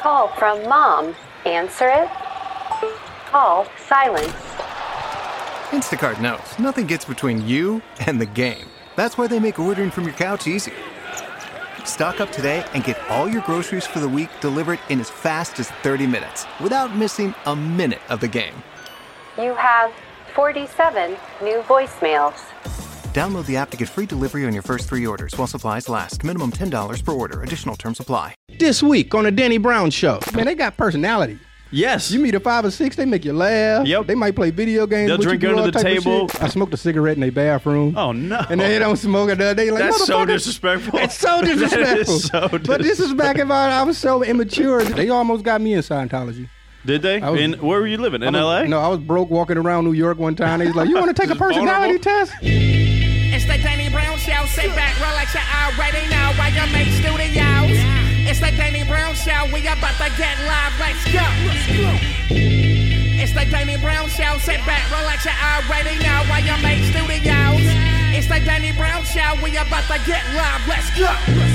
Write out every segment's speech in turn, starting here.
call from Mom. Answer it. Call silence. Instacart knows nothing gets between you and the game. That's why they make ordering from your couch easy. Stock up today and get all your groceries for the week delivered in as fast as 30 minutes without missing a minute of the game. You have 47 new voicemails. Download the app to get free delivery on your first 3 orders while supplies last. Minimum $10 per order. Additional terms apply. This week on the Danny Brown Show. Man, they got personality. Yes. You meet a 5 or 6, they make you laugh. Yep. They might play video games. They'll drink under the table. I smoked a cigarette in their bathroom. Oh, no. And they don't smoke it. They like, that's so disrespectful. It's so disrespectful. That is so disrespectful. But this is back in I was so immature. They almost got me in Scientology. Did they? Where were you living? In L.A.? No, I was broke walking around New York one time. They was like, you want to take a personality test? It's the Danny Brown Show. Sit back, relax, you already know why you make studios. It's the Danny Brown Show. We about to get live. Let's go. It's the Danny Brown Show. Sit back, relax, you already know why you make studios. It's the Danny Brown Show. We about to get live. Let's go.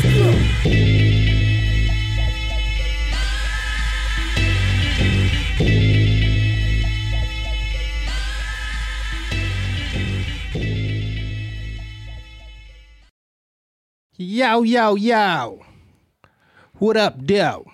Yo, yo, yo. What up, Doe?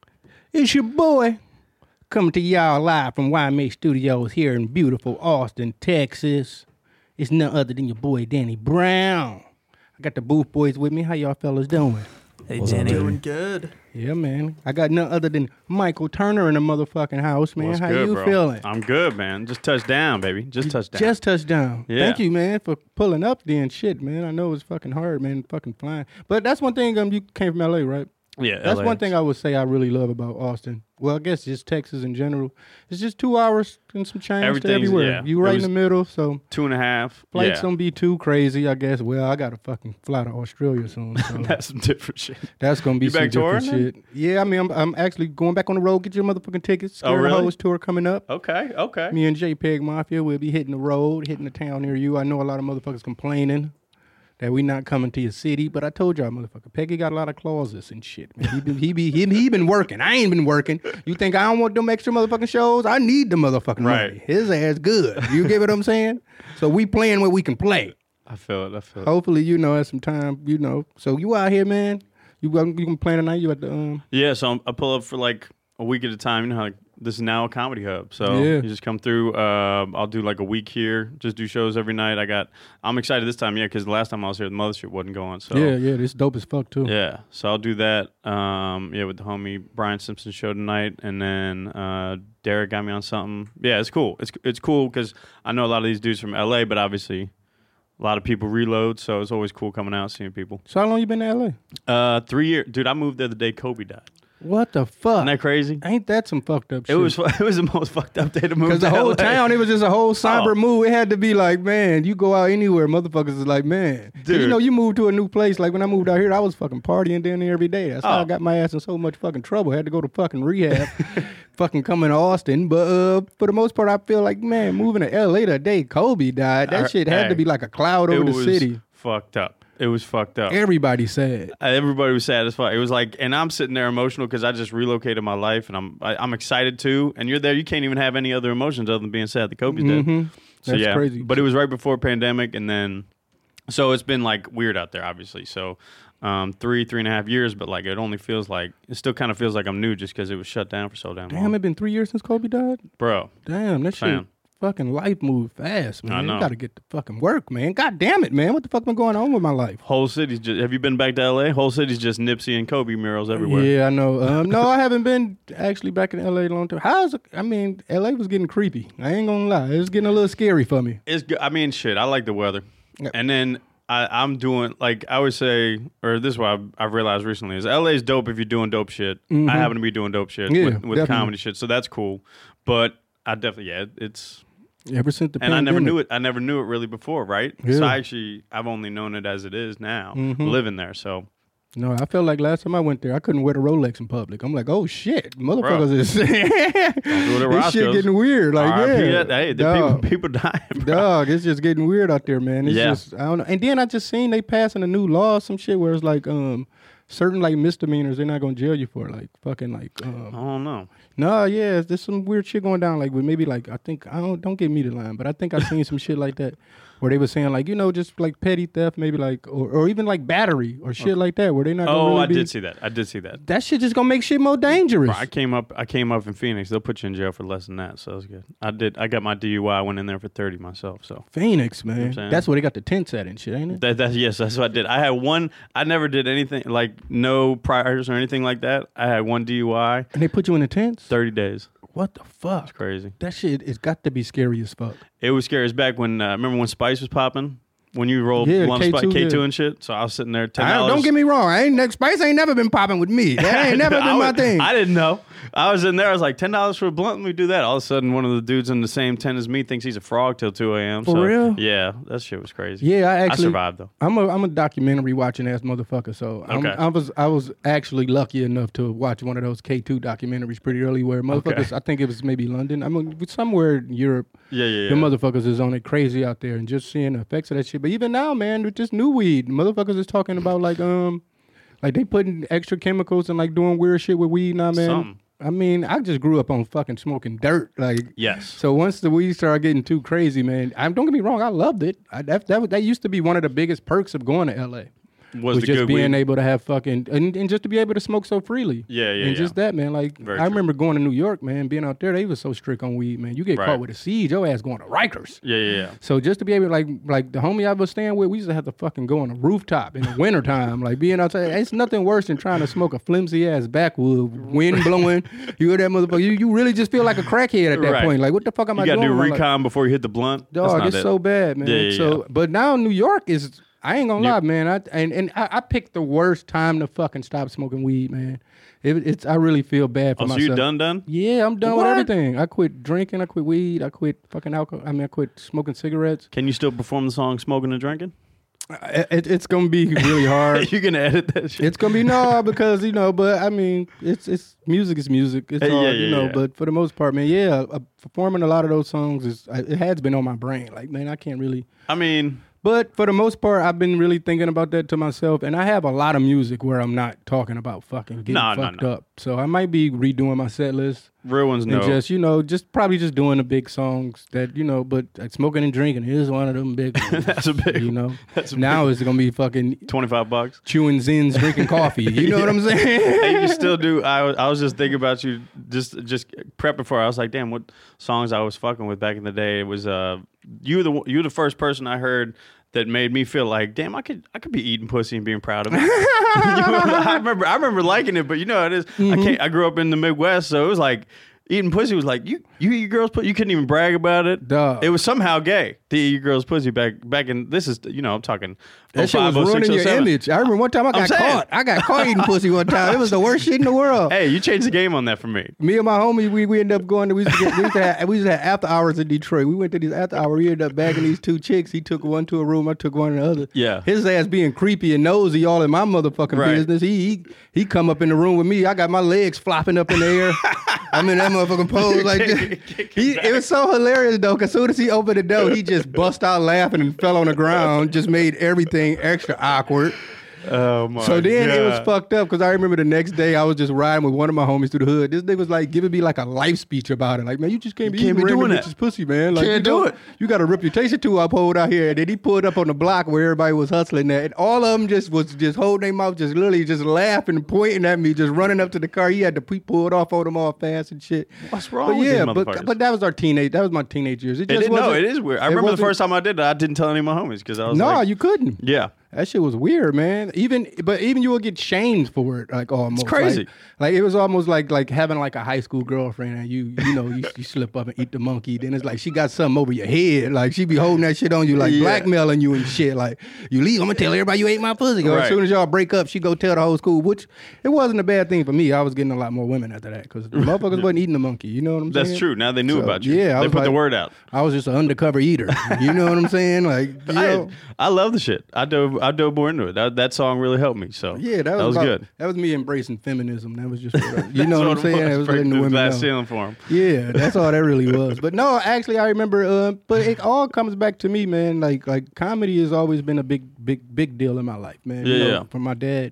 It's your boy coming to y'all live from YMA Studios here in beautiful Austin, Texas. It's none other than your boy, Danny Brown. I got the Booth Boys with me. How y'all fellas doing? Hey, Danny. Doing good. Yeah, man. I got none other than Michael Turner in the motherfucking house, man. What's How good, you bro? feeling? I'm good, man. Just touched down, baby. Just touched down. Just touched down. Yeah. Thank you, man, for pulling up then. Shit, man. I know it's fucking hard, man, fucking flying. But that's one thing, you came from L.A., right? Yeah, That's LA. one thing I would say I really love about Austin. Well, I guess just Texas in general. It's just 2 hours and some change to Everything's- everywhere. yeah. You right It in the was middle, so 2.5. flights Yeah. don't be too crazy, I guess. Well, I got to fucking fly to Australia soon. So That's some different shit. that's going to be You some back different touring, shit. Yeah, I mean, I'm actually going back on the road, get your motherfucking tickets. Oh, really? Hoes tour coming up. Okay. Me and JPEG Mafia will be hitting the road, hitting the town near you. I know a lot of motherfuckers complaining that we not coming to your city, but I told y'all, motherfucker, Peggy got a lot of clauses and shit, man. He been working. I ain't been working. You think I don't want them extra motherfucking shows? I need the motherfucking Right. money. His ass good. You get what I'm saying? So we playing where we can play. I feel it. Hopefully, at some time, So you out here, man? You can play tonight? You at the Yeah, so I pull up for like a week at a time. You know how like, this is now a comedy hub. So Yeah. you just come through. I'll do like a week here. Just do shows every night. I'm excited this time, because the last time I was here, the mothership wasn't going. So Yeah, this dope as fuck too. Yeah, so I'll do that. With the homie Brian Simpson show tonight, and then Derek got me on something. Yeah, it's cool. It's cool because I know a lot of these dudes from LA, but obviously a lot of people reload, so it's always cool coming out seeing people. So how long you been to LA? 3 years, dude. I moved there the day Kobe died. What the fuck? Isn't that crazy? Ain't that some fucked up shit? It was the most fucked up day to move. Because the to whole LA. town, it was just a whole somber Oh. mood. It had to be like, man, you go out anywhere, motherfuckers is like, man. 'Cause Dude. you move to a new place. Like when I moved out here, I was fucking partying down there every day. That's how Oh. I got my ass in so much fucking trouble. I had to go to fucking rehab, fucking coming to Austin. But for the most part, I feel like, man, moving to LA the day Kobe died, that shit had to be like a cloud over It the was city. fucked up. It was fucked up. Everybody sad. Everybody was sad as fuck. It was like, and I'm sitting there emotional because I just relocated my life, and I'm excited too. And you're there, you can't even have any other emotions other than being sad that Kobe's dead. So That's yeah, crazy. But it was right before pandemic, and then so it's been like weird out there, obviously. So 3.5 years, but like it still kind of feels like I'm new just because it was shut down for so damn long. Damn, it been 3 years since Kobe died? Bro. Damn, that shit. Fam. Fucking life moved fast, man. I know. You gotta get to fucking work, man. God damn it, man. What the fuck been going on with my life? Whole city's just, have you been back to LA? Whole city's just Nipsey and Kobe murals everywhere. Yeah, I know. No, I haven't been actually back in LA a long time. LA was getting creepy. I ain't gonna lie. It was getting a little scary for me. It's good. I mean, shit, I like the weather. Yeah. And then I'm doing, like, I always say, or this is what I've realized recently, is LA's dope if you're doing dope shit. I happen to be doing dope shit Yeah, with definitely. comedy shit, so that's cool. But I definitely, it's... Ever since the And pandemic. I never knew it really before, right? Yeah. So I've only known it as it is now, living there, so... No, I felt like last time I went there, I couldn't wear the Rolex in public. I'm like, oh shit, motherfuckers is do it at this shit Roscoe's. getting weird. Like, RIP, yeah, hey, the dog, people dying, bro. dog, it's just getting weird out there, man. It's Yeah. just, I don't know. And then I just seen they passing a new law, some shit where it's like, certain like misdemeanors they're not gonna jail you for, like fucking like. I don't know. No, yeah, there's some weird shit going down. Like with maybe like don't get me the line, but I think I seen some shit like that where they were saying like just like petty theft, maybe like or even like battery or shit like that, where they not. Gonna really I did see that. I did see that. That shit just gonna make shit more dangerous. Bro, I came up in Phoenix. They'll put you in jail for less than that, so that's good. I got my DUI. I went in there for 30 myself. So Phoenix, man, You know what I'm saying? that's where they got the tents at and shit, ain't it? Yes, that's what I did. I had one. I never did anything like no priors or anything like that. I had one DUI. And they put you in the tents. 30 days. What the fuck? It's crazy. That shit, it's got to be scary as fuck. It was scary. It's back when remember when Spice was popping. When you rolled Yeah, lump K2, K2 yeah. and shit, so I was sitting there. $10. Don't get me wrong. Spice ain't never been popping with me. That ain't never been my thing. I didn't know. I was in there. I was like, $10 for a blunt. Let me do that. All of a sudden, one of the dudes in the same tent as me thinks he's a frog till 2 a.m. For real? Yeah, that shit was crazy. Yeah, I survived though. I'm a documentary watching ass motherfucker. So Okay. I was actually lucky enough to watch one of those K2 documentaries pretty early where motherfuckers. Okay. I think it was maybe London. I mean somewhere in Europe. Yeah. The motherfuckers is on it crazy out there and just seeing the effects of that shit. But even now, man, with this new weed, motherfuckers is talking about like they putting extra chemicals and like doing weird shit with weed now, man. Something. I mean, I just grew up on fucking smoking dirt, like. Yes. So once the weed started getting too crazy, man, don't get me wrong, I loved it. That used to be one of the biggest perks of going to LA. Was the just good being weed? able to have fucking and just to be able to smoke so freely. Yeah. And just that, man. Like Very I true. remember going to New York, man, being out there, they was so strict on weed, man. You get Right. caught with a seed, your ass going to Rikers. Yeah. So just to be able to, like the homie I was staying with, we used to have to fucking go on a rooftop in the wintertime. Like being outside, it's nothing worse than trying to smoke a flimsy ass backwood, wind blowing. You hear that motherfucker? You really just feel like a crackhead at that Right. point. Like what the fuck am I You doing? got to do with my life? recon before you hit the blunt. That's Dog, not it's it. so bad, man. Yeah. But now New York is. I ain't gonna lie, man. I picked the worst time to fucking stop smoking weed, man. It's I really feel bad for Oh, so myself. you done? Yeah, I'm done What? with everything. I quit drinking. I quit weed. I quit fucking alcohol. I quit smoking cigarettes. Can you still perform the song "Smoking and Drinking"? It's gonna be really hard. You gonna edit that shit? It's gonna be because but I mean, it's music is music. It's Yeah, hard, yeah. But for the most part, man, performing a lot of those songs it has been on my brain. Like, man, I can't really. I mean, But for the most part, I've been really thinking about that to myself, and I have a lot of music where I'm not talking about fucking getting fucked up. So I might be redoing my set list. real ones And no. just probably just doing the big songs that, but like smoking and drinking is one of them big ones. That's a big one. That's a Now it's going to be fucking $25. chewing zins, drinking coffee. You know what I'm saying? Hey, you still do. I was just thinking about you just prepping for it. I was like, damn, what songs I was fucking with back in the day. It was you the first person I heard that made me feel like, damn, I could be eating pussy and being proud of it. I remember liking it, but you know how it is. Mm-hmm. I grew up in the Midwest, so it was like eating pussy was like you eat your girl's pussy. You couldn't even brag about it. Duh. It was somehow gay to eat your girl's pussy back in. This is I'm talking. That shit was 05, 06, ruining your 07. image. I remember one time I got saying. caught. I got caught eating pussy one time. It was the worst shit in the world. Hey, you changed the game on that for me. Me and my homie, we ended up going to, we used to have after hours in Detroit. We went to these after hours. We ended up bagging these two chicks. He took one to a room. I took one in the other. Yeah. His ass being creepy and nosy all in my motherfucking Right. business. He come up in the room with me. I got my legs flopping up in the air. I'm in that motherfucking pose like this. It was so hilarious though, because as soon as he opened the door, he just bust out laughing and fell on the ground. Just made everything extra awkward. Oh my! So then it was God. fucked up because I remember the next day I was just riding with one of my homies through the hood. This nigga was like giving me like a life speech about it. Like, man, you just can't be can't eating be doing random that. bitches' pussy, man. Like, Can't do it. You got a reputation to uphold out here. And then he pulled up on the block where everybody was hustling that. And all of them was holding their mouth, just literally just laughing and pointing at me, just running up to the car. He had to pull it off on them all fast and shit. What's wrong But with yeah, these motherfuckers? but that was our teenage. That was my teenage years. It just No, wasn't- it is weird. I it remember the wasn't- first time I did that, I didn't tell any of my homies because I was No, like, you couldn't. yeah. That shit was weird, man. Even you would get shamed for it, like almost. It's crazy. Like it was almost like having like a high school girlfriend and you slip up and eat the monkey. Then it's like she got something over your head. Like she be holding that shit on you, like Yeah. blackmailing you and shit. Like you leave, I'm gonna tell everybody you ate my pussy. Or Right. as soon as y'all break up, she go tell the whole school. Which it wasn't a bad thing for me. I was getting a lot more women after that because the motherfuckers wasn't eating the monkey. You know what I'm saying? That's true. Now they knew So, about you. yeah, I they was put the like- word out. I was just an undercover eater. You know what I'm saying? Like you know. I love the shit. I dove more into it. That song really helped me. So Yeah, that was good. That was me embracing feminism. That was just you know what I'm saying. It was Break letting the the women glass know. ceiling for him. Yeah, that's all that really was. But no, actually, I remember. But it all comes back to me, man. Like comedy has always been a big deal in my life, man. Yeah, You know, yeah. from my dad.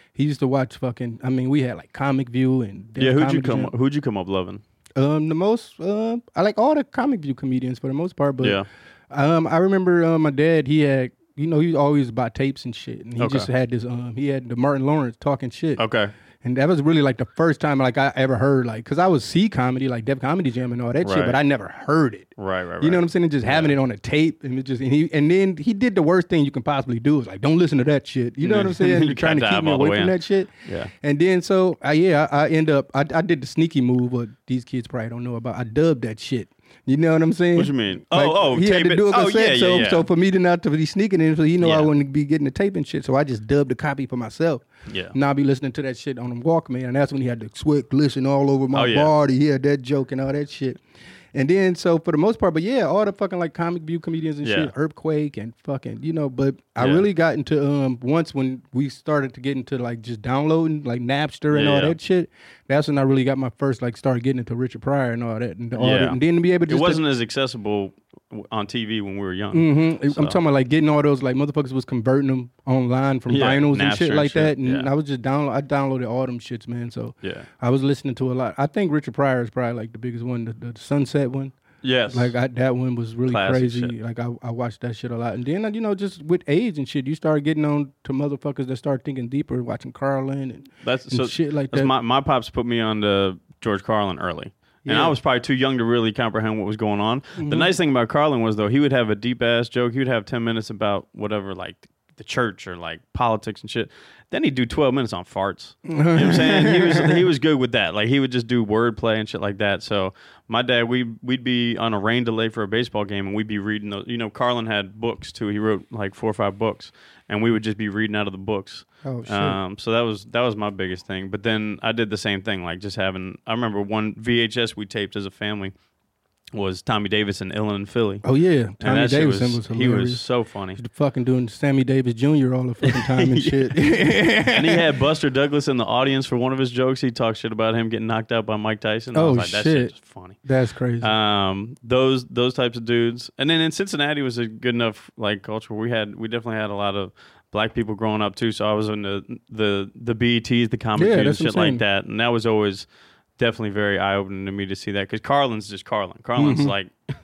He used to watch fucking. I mean, we had like Comic View and Def Who'd Comedy you come up loving? Jam. The most. I like all the Comic View comedians for the most part, but Yeah. I remember my dad. He had. He was always about tapes and shit, and he Okay. just had this. He had the Martin Lawrence talking shit. Okay. And that was really like the first time like I ever heard like, cause I would see comedy like Def Comedy Jam and all that shit, Right. but I never heard it. Right. You know what I'm saying? And just having it on a tape and it just and then he did the worst thing you can possibly do is like don't listen to that shit. You know what I'm saying? You You're trying to can't keep dive me all the away way from in. that shit. Yeah. And then so I end up I did the sneaky move, but these kids probably don't know about. I dubbed that shit. You know what I'm saying? What you mean? He had tape to it. do a Oh, cassette, yeah. so for me to not to be sneaking in, so I Yeah. wouldn't be getting the tape and shit. So I just dubbed the copy for myself. Yeah. Now I be listening to that shit on the Walkman, and that's when he had the sweat glisten all over my Oh, yeah. body. He had that joke and all that shit. And then, so for the most part, but yeah, all the fucking like Comic View comedians and Yeah. shit, Earthquake and fucking, but I Yeah. really got into, once when we started to get into like just downloading like Napster and all Yeah. that shit, that's when I really got my first, like started getting into Richard Pryor and all that. And, all that. And then to be able to It just wasn't as accessible on TV when we were young. I'm talking about like getting all those like motherfuckers was converting them online from Yeah, vinyls and Napster shit and like shit, that, and yeah. I was just I downloaded all them shits, man. So Yeah. I was listening to a lot. I think Richard Pryor is probably like the biggest one, the Sunset one. Yes. Like that one was really Classic crazy. shit. Like I watched that shit a lot, and then just with age and shit, you start getting on to motherfuckers that start thinking deeper, watching Carlin and shit like that. My pops put me on to George Carlin early. And Yeah. I was probably too young to really comprehend what was going on. The nice thing about Carlin was, though, he would have a deep-ass joke. He would have 10 minutes about whatever, like, the church or, like, politics and shit. Then he'd do 12 minutes on farts. You know what I'm saying? He was good with that. Like, he would just do wordplay and shit like that. So my dad, we'd be on a rain delay for a baseball game, and we'd be reading those. Carlin had books, too. He wrote, like, 4 or 5 books. And we would just be reading out of the books. Oh, shit. So that was my biggest thing. But then I did the same thing, like just having. I remember one VHS we taped as a family was Tommy Davis in Illin and Philly. Oh yeah, And Tommy that shit Davidson was he hilarious. was so funny. He's fucking doing Sammy Davis Jr. all the fucking time and shit. And he had Buster Douglas in the audience for one of his jokes. He talked shit about him getting knocked out by Mike Tyson. I Oh, was like, that shit. shit's funny. That's crazy. Those types of dudes. And then in Cincinnati was a good enough like culture. We definitely had a lot of black people growing up too. So I was in the BETs, the Comic Yeah, Views, that's what shit I'm like saying. that. And that was always definitely very eye opening to me to see that because Carlin's just Carlin. Carlin's like,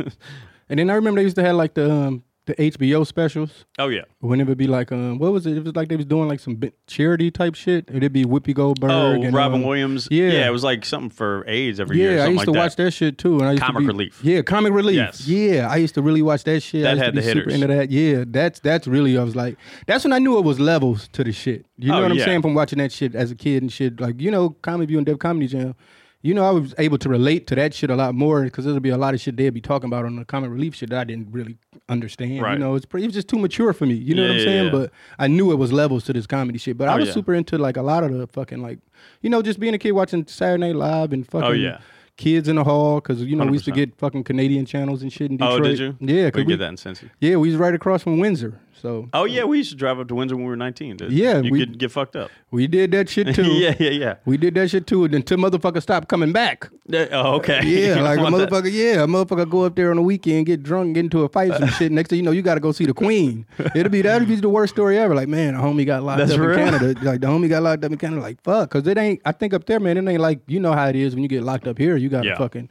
And then I remember they used to have like the HBO specials. oh yeah. When it would be like, what was it? It was like they was doing like some charity type shit. It'd be Whoopi Goldberg. Oh, and, Robin Williams. yeah. It was like something for AIDS every year. Yeah, I Something used like to that. watch that shit too. And I used Comic to be, Relief. Yeah, Comic Relief. Yes. Yeah, I used to really watch that shit. That I used had to be the super hitters. into that. Yeah, that's really, I was like, that's when I knew it was levels to the shit. You know Oh, what I'm yeah. saying? From watching that shit as a kid and shit. Like, Comedy View and Def Comedy Jam. I was able to relate to that shit a lot more because there'll be a lot of shit they'd be talking about on the Comic Relief shit that I didn't really understand. Right. It was just too mature for me. You know what I'm Yeah, saying? yeah. But I knew it was levels to this comedy shit. But I Oh, was yeah. super into like a lot of the fucking like, just being a kid watching Saturday Night Live and fucking Oh, yeah. Kids in the Hall because we used to 100%. get fucking Canadian channels and shit in Detroit. Oh, did you? Yeah, we get that in Cincy. Yeah, we was right across from Windsor. So Oh yeah, we used to drive up to Windsor when we were 19. Dude. Yeah, you we- could get fucked up. we did that shit too. yeah. We did that shit too until motherfuckers stopped coming back. Oh, okay. You Yeah, don't like a want that. motherfucker go up there on the weekend, get drunk, get into a fight and shit. Next thing you know, you got to go see the Queen. That'd be the worst story ever. Like, man, a homie got locked That's up real? in Canada. Like, the homie got locked up in Canada. Like, fuck, because it ain't. I think up there, man, it ain't like how it is when you get locked up here. You got to Yeah. fucking.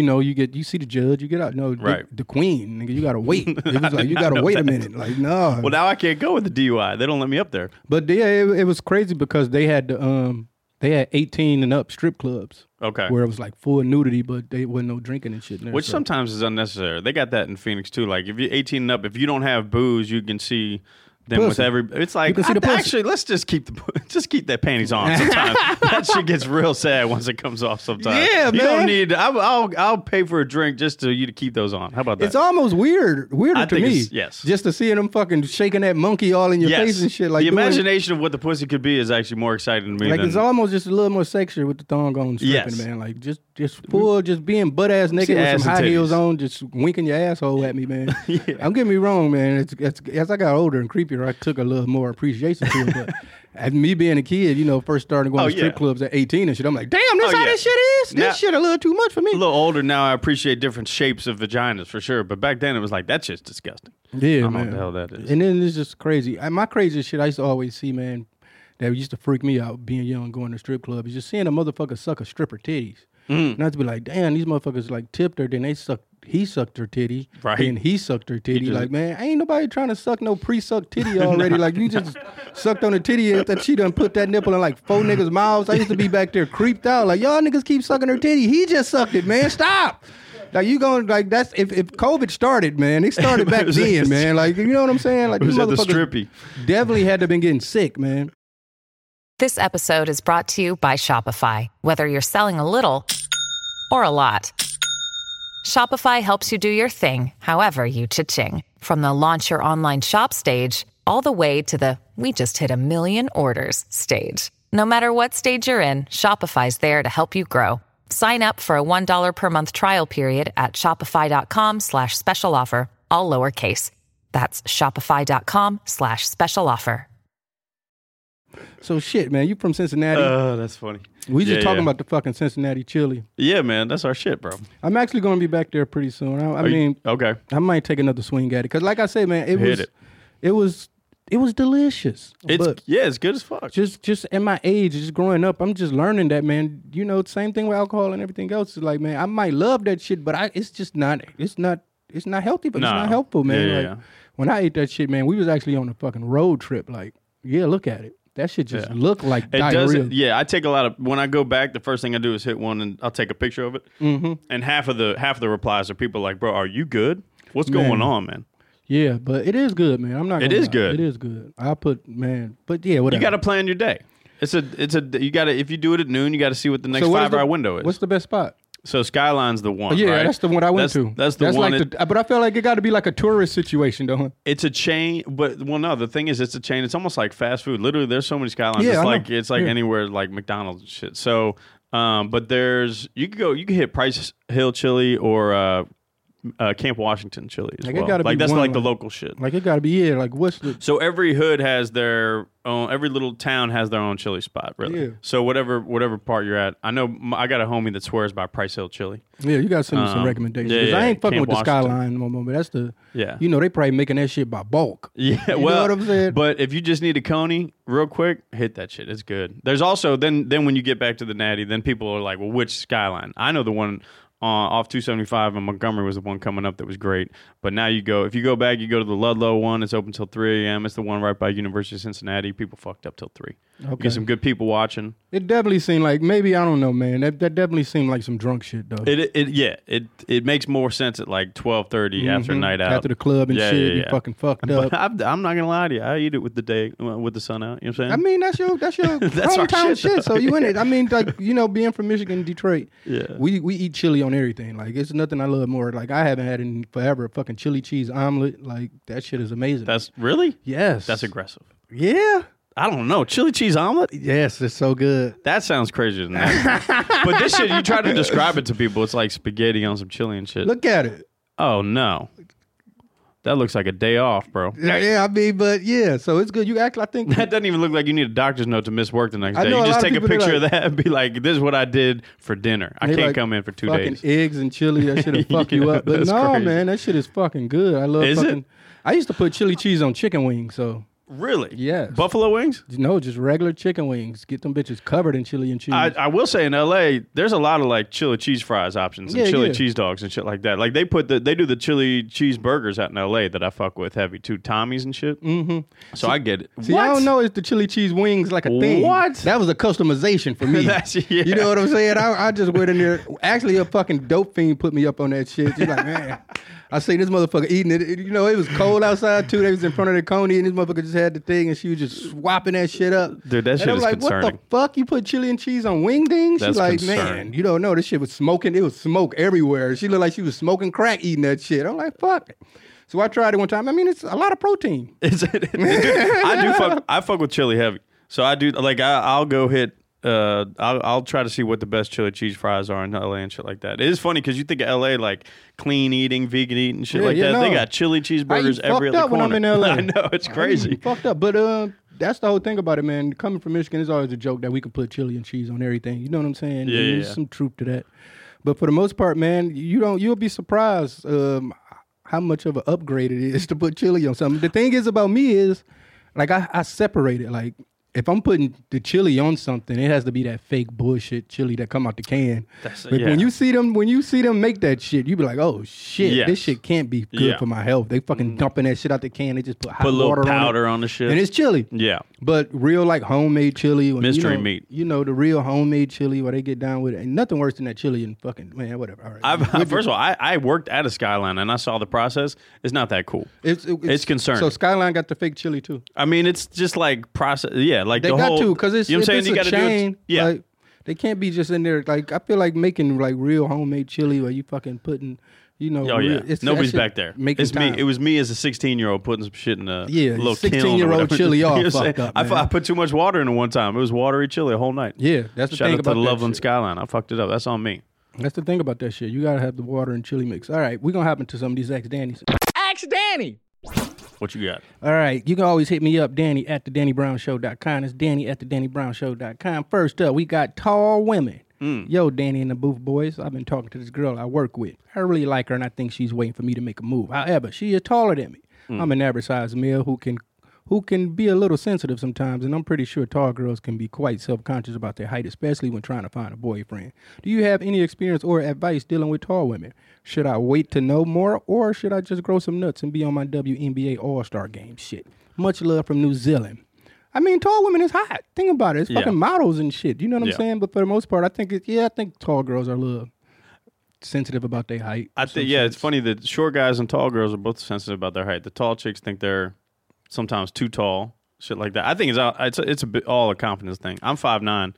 You see the judge, you get out. No, Right. the Queen, nigga, you gotta wait. It was like you I gotta know wait a that. minute. Like, no. Well, now I can't go with the DUI. They don't let me up there. But yeah, it was crazy because they had they had 18 and up strip clubs. Okay. Where it was like full nudity, but they wasn't no drinking and shit in there. Which so. sometimes is unnecessary. They got that in Phoenix too. Like if you're 18 and up, if you don't have booze, you can see them with Pussy. It's like You can see the pussy. actually let's just keep that panties on. Sometimes that shit gets real sad once it comes off. Sometimes Yeah, you man. don't need. I'll pay for a drink just to you to keep those on. How about that? It's almost weirder I to think me. it's- yes. Just to see them fucking shaking that monkey all in your face and shit. Like the doing- imagination of what the pussy could be is actually more exciting to me. Like than, it's almost just a little more sexual with the thong on stripping, Yes. man. Like just full, just being butt ass naked with ass some and high heels titties. on, just winking your asshole at me, man. Yeah. Don't get me wrong, man. It's as I got older and creepier, I took a little more appreciation to it. But as me being a kid, first starting going Oh, to strip yeah. clubs at 18 and shit, I'm like, damn, this Oh, how yeah. this shit is. Now- This shit a little too much for me. a little older now, I appreciate different shapes of vaginas for sure. But back then, it was like that's just disgusting. Yeah, I don't know man. what the hell that is. And then it's just crazy. My craziest shit I used to always see, man. that used to freak me out being young, going to strip club, is just seeing a motherfucker suck a stripper titties. Not to be like, damn, these motherfuckers like tipped her, then he sucked her titty, Right. then he sucked her titty. Like, man, ain't nobody trying to suck no pre-sucked titty already. Like, you just sucked on the titty and that she done put that nipple in like 4 niggas' mouths. I used to be back there creeped out. Like, y'all niggas keep sucking her titty. He just sucked it, man. Stop. Like, you going, like, that's, if COVID started, man, it started back then, man. Like, you know what I'm saying? Like, It was these at the motherfuckers strippy. definitely had to have been getting sick, man. This episode is brought to you by Shopify. Whether you're selling a little or a lot, Shopify helps you do your thing, however you cha-ching. From the launch your online shop stage, all the way to the we just hit 1 million orders stage. No matter what stage you're in, Shopify's there to help you grow. Sign up for a $1 per month trial period at shopify.com/special offer, all lowercase. That's shopify.com/special offer. So shit, man, you from Cincinnati. That's funny. We just Yeah, talking yeah. about the fucking Cincinnati chili. Yeah, man, that's our shit, bro. I'm actually going to be back there pretty soon. I Are you- mean, okay. I might take another swing at it because, like I say, man, it Hit was delicious. But It's good as fuck. just at my age, just growing up, I'm just learning that, man. You know, same thing with alcohol and everything else. It's like, man, I might love that shit, but it's just not. It's not healthy, but it's Nah. not helpful, man. Yeah, like yeah. when I ate that shit, man, we was actually on a fucking road trip. Like, yeah, look at it. That shit just looked like It diarrhea. doesn't. Yeah, I take a lot of. When I go back, the first thing I do is hit one, and I'll take a picture of it. Mm-hmm. And half of the replies are people like, "Bro, are you good? What's going on, man?" Yeah, but it is good, man. I'm not. It gonna is lie. good. It is good. I put, man, but yeah, whatever. You got to plan your day. It's a. You got to. If you do it at noon, you got to see what the next So what is 5-hour window is. What's the best spot? So Skyline's the one. Yeah, right? that's the one I went to. That's the one. Like but I feel like it got to be like a tourist situation, though. It's a chain, but no. The thing is, it's a chain. It's almost like fast food. Literally, there's so many Skylines. Yeah, It's like anywhere like McDonald's and shit. So, but you could hit Price Hill Chili or Camp Washington Chili as Like, it well. gotta be Like that's one, like the like- local shit. Like it got to be like what's the? So every hood has their own. Every little town has their own chili spot, really. Yeah. So whatever part you're at, I know I got a homie that swears by Price Hill Chili. Yeah, you got to send me some recommendations. 'Cause I ain't fucking Camp with the Washington. Skyline no more. But that's the. Yeah. You know they probably making that shit by bulk. Yeah, You know well, what I'm saying? But if you just need a coney real quick, hit that shit. It's good. There's also then when you get back to the Natty, then people are like, well, which Skyline? I know the one off 275 in Montgomery was the one coming up that was great. But now if you go back, you go to the Ludlow one. It's open till 3 a.m. It's the one right by University of Cincinnati. People fucked up till 3. You Okay. get some good people watching. It definitely seemed like maybe I don't know, man. That definitely seemed like some drunk shit though. It makes more sense at like 12:30 after a night out. After the club and Yeah, shit, yeah, you yeah. fucking fucked up. But I'm not gonna lie to you. I eat it with the sun out. You know what I'm saying? I mean, that's your That's our hometown shit, shit. So you in it. I mean, like, you know, being from Michigan, Detroit, Yeah. we eat chili on everything. Like, it's nothing I love more. Like, I haven't had in forever a fucking chili cheese omelet. Like, that shit is amazing. That's really yes. that's aggressive. Yeah. I don't know. Chili cheese omelet? Yes, it's so good. That sounds crazier than that. But this shit, you try to describe it to people, it's like spaghetti on some chili and shit. Look at it. Oh, no. That looks like a day off, bro. Yeah, I mean, but yeah, so it's good. You act, I think. That doesn't even look like you need a doctor's note to miss work the next I day. know You a just lot of take a people, they're picture of like- that and be like, this is what I did for dinner. I They can't like come in for 2 fucking days. eggs and chili, that shit'll fuck you Yeah, up. But that's no, crazy. man, that shit is fucking good. I love Is it? fucking. I used to put chili cheese on chicken wings, so Really? Yes. Buffalo wings? no, just regular chicken wings. Get them bitches covered in chili and cheese. I will say in LA, there's a lot of like chili cheese fries options and Yeah, chili yeah. cheese dogs and shit like that. Like they do the chili cheese burgers out in LA that I fuck with heavy too, Tommy's and shit. Mm-hmm. So I get it. See, I don't know if the chili cheese wings like a thing. What? That was a customization for me. That's- yeah. You know what I'm saying? I just went in there. Actually, a fucking dope fiend put me up on that shit. She's like, man, I see this motherfucker eating it. You know, it was cold outside too. They was in front of the coney, and this motherfucker just had the thing, and she was just swapping that shit up. Dude, that and shit I'm is like, what concerning. the fuck? You put chili and cheese on wing dings? She's That's like, concerning. man, you don't know. This shit was smoking. It was smoke everywhere. She looked like she was smoking crack eating that shit. I'm like, fuck. So I tried it one time. I mean, it's a lot of protein. Is it? I fuck with chili heavy. So I do like I'll go hit. I'll try to see what the best chili cheese fries are in LA and shit like that. It is funny because you think of LA like clean eating, vegan eating, shit like that. They got chili cheeseburgers every fucked other up when corner. I'm in LA. I know it's crazy. Fucked up, but that's the whole thing about it, man. Coming from Michigan, it's always a joke that we can put chili and cheese on everything. You know what I'm saying? Yeah, There's yeah. some truth to that. But for the most part, man, you'll be surprised how much of an upgrade it is to put chili on something. The thing is about me is, like, I separate it. Like, if I'm putting the chili on something, it has to be that fake bullshit chili that come out the can. Like when you see them make that shit, you be like, oh shit, this shit can't be good for my health. They fucking dumping that shit out the can. They just put hot a little water powder on the shit, and it's chili. Yeah, but real like homemade chili, mystery meat. You know the real homemade chili where they get down with it. Ain't nothing worse than that chili and fucking man, whatever. All right. First of all, I worked at a Skyline and I saw the process. It's not that cool. It's concerning. So Skyline got the fake chili too. I mean, it's just like process. Yeah, like they the got whole. to because it's, you know what I'm saying? It's You a gotta chain. do it. Yeah, like, they can't be just in there. Like I feel like making like real homemade chili where you fucking putting. You know, oh yeah, Nobody's back there. It's time. me. It was me as a 16-year-old putting some shit in a little 16-year-old chili all fucked up. I put too much water in it one time. It was watery chili the whole night. Yeah, that's the Shout thing out about to the that Loveland shit. Skyline. I fucked it up. That's on me. That's the thing about that shit. You gotta have the water and chili mix. All right, we're gonna hop into some of these Ask Danny's. Ask Danny. What you got? All right, you can always hit me up, Danny at theDannyBrownShow.com. It's Danny at theDannyBrownShow.com. First up, we got tall women. Yo, Danny and the Booth Boys. I've been talking to this girl I work with. I really like her, and I think she's waiting for me to make a move. However, she is taller than me. I'm an average-sized male who can be a little sensitive sometimes, and I'm pretty sure tall girls can be quite self-conscious about their height, especially when trying to find a boyfriend. Do you have any experience or advice dealing with tall women? Should I wait to know more, or should I just grow some nuts and be on my WNBA All-Star game shit? Much love from New Zealand. I mean, tall women is hot. Think about it. It's fucking models and shit. You know what I'm saying? But for the most part, I think tall girls are a little sensitive about their height. I think it's funny that short guys and tall girls are both sensitive about their height. The tall chicks think they're sometimes too tall, shit like that. I think it's a bit all a confidence thing. I'm 5'9".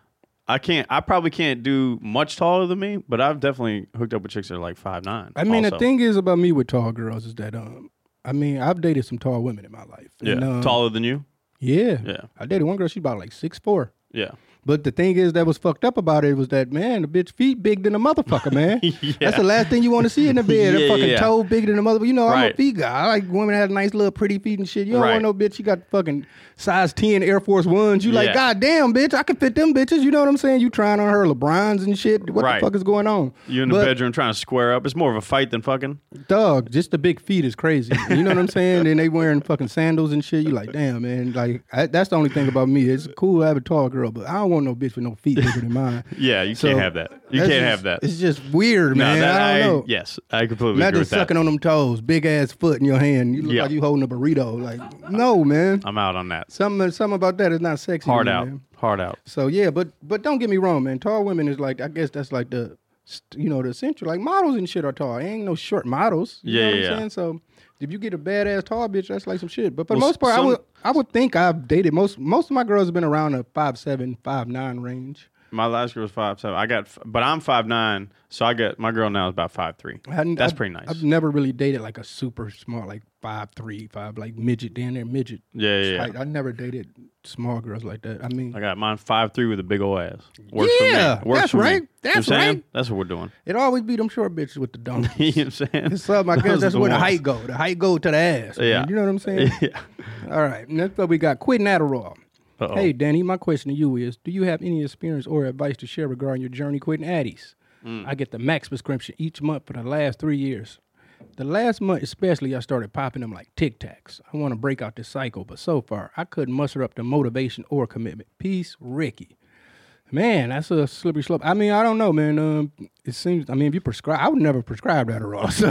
I probably can't do much taller than me, but I've definitely hooked up with chicks that are like 5'9". I mean, the thing is about me with tall girls is that I mean, I've dated some tall women in my life. Yeah, and, taller than you. Yeah. I dated one girl, she's about like 6'4". Yeah. But the thing is that was fucked up about it was that, man, the bitch feet big than a motherfucker, man. That's the last thing you want to see in the bed. Her fucking toe bigger than a motherfucker. You know, I'm a feet guy. I like women that have nice little pretty feet and shit. You don't want no bitch. You got fucking size 10 Air Force Ones. You like, God damn, bitch, I can fit them bitches. You know what I'm saying? You trying on her LeBrons and shit. What the fuck is going on? You in the bedroom trying to square up. It's more of a fight than fucking. Dog, just the big feet is crazy. You know what I'm saying? And they wearing fucking sandals and shit. You like, damn, man. Like, that's the only thing about me. It's cool to have a tall girl, but I don't want no bitch with no feet bigger than mine. Yeah, you can't have that. You can't have that. It's just weird, man. I don't know. Yes, I completely Imagine agree with that. sucking on them toes, big ass foot in your hand. You look like you holding a burrito. Like, no, man. I'm out on that. Something about that is not sexy. Hard to me, out. Man. Hard out. So yeah, but don't get me wrong, man. Tall women is like, I guess that's like the essential. Like models and shit are tall. Ain't no short models. You know what I'm saying? So if you get a badass tall bitch, that's like some shit. But for the most part, I would think I've dated most of my girls have been around the 5'7", 5'9" range. My last girl was 5'7". But I'm 5'9", so my girl now is about 5'3". That's pretty nice. I've never really dated like a super small, like 5'3", like midget down there, midget. Yeah. I never dated small girls like that. I mean, I got mine 5'3" with a big old ass. Works for me. That's right. Me. That's you know right. That's what we're doing. It always be them short bitches with the donuts. You know what I'm saying? It's something, I guess that's where the height go. The height go to the ass. Yeah. Man. You know what I'm saying? Yeah. All right. Next up, we got quitting Adderall. Uh-oh. Hey, Danny, my question to you is, do you have any experience or advice to share regarding your journey quitting Addies? I get the max prescription each month for the last 3 years. The last month especially, I started popping them like Tic Tacs. I want to break out this cycle, but so far, I couldn't muster up the motivation or commitment. Peace, Ricky. Man, that's a slippery slope. I mean, I don't know, man. It seems, I mean, if you prescribe, I would never prescribe Adderall. So.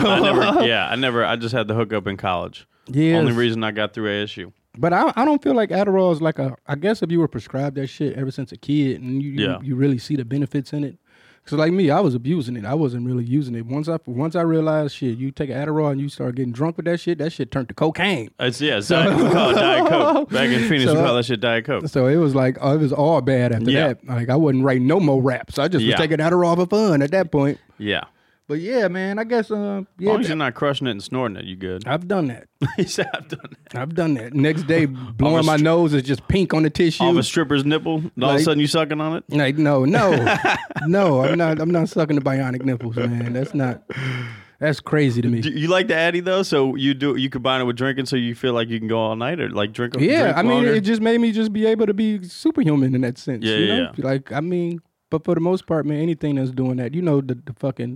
I just had the hookup in college. Yeah. Only reason I got through ASU. But I don't feel like Adderall is like I guess if you were prescribed that shit ever since a kid and you really see the benefits in it. Because like me, I was abusing it. I wasn't really using it. Once I realized, shit, you take Adderall and you start getting drunk with that shit turned to cocaine. We call it Diet Coke. Back in Phoenix, we call that shit Diet Coke. So it was like, it was all bad after that. Like I wasn't writing no more raps. I just was taking Adderall for fun at that point. Yeah. But yeah, man, I guess, as long as you're not crushing it and snorting it, you good. I've done that. He said, I've done that. I've done that. Next day, blowing my nose is just pink on the tissue. Off a stripper's nipple, all of a sudden you sucking on it? Like, no, no, I'm not sucking the bionic nipples, man. That's crazy to me. Do you like the Addy though? So you combine it with drinking, so you feel like you can go all night, or like drink. Yeah, drink I mean, longer? it just made me just be able to be superhuman in that sense. Yeah, you know? Like, I mean, but for the most part, man, anything that's doing that, you know, the fucking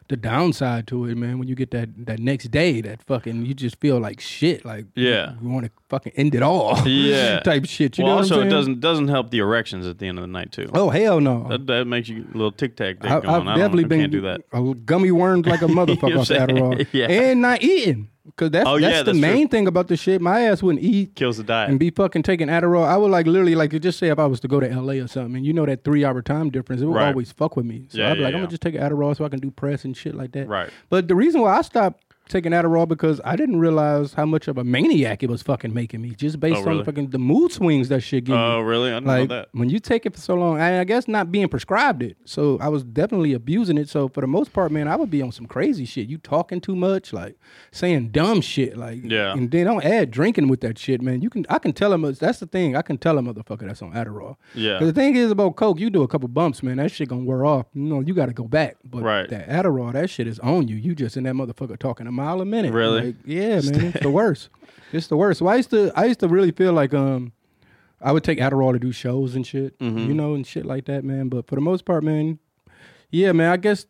the downside to it, man. When you get that next day, that fucking, you just feel like shit. Like, Yeah. you want to fucking end it all. Yeah. Type shit. You well, know also, what I'm saying? it doesn't help the erections at the end of the night, too. Oh, hell no. That makes you a little tic-tac dick I've going. definitely been can't do that. Gummy wormed like a motherfucker off saying? Adderall. Yeah. And not eating. Because that's the that's main true. thing about the shit. My ass wouldn't eat Kills the diet. and be fucking taking Adderall. I would like literally like just say if I was to go to LA or something, and you know that 3-hour time difference, it would Right. always fuck with me. So Yeah, I'd be yeah, like, I'm yeah. gonna just take Adderall so I can do press and shit like that. Right. But the reason why I stopped taking Adderall because I didn't realize how much of a maniac it was fucking making me just based really? on fucking the mood swings that shit give Oh, me. really? I didn't Like know that. when you take it for so long, I guess not being prescribed it, so I was definitely abusing it. So for the most part, man, I would be on some crazy shit. You talking too much, like saying dumb shit, like Yeah. and then don't add drinking with that shit, man. I can tell them that's the thing. I can tell a motherfucker that's on Adderall. Yeah. 'Cause the thing is about coke, you do a couple bumps, man, that shit gonna wear off. You know, you got to go back. But Right. that Adderall, that shit is on you. You just in that motherfucker talking a mile a minute. Really? Like, yeah, man, it's the worst. It's the worst. So I used to really feel like I would take Adderall to do shows and shit, Mm-hmm. you know, and shit like that, man. But for the most part, man, yeah, man, I guess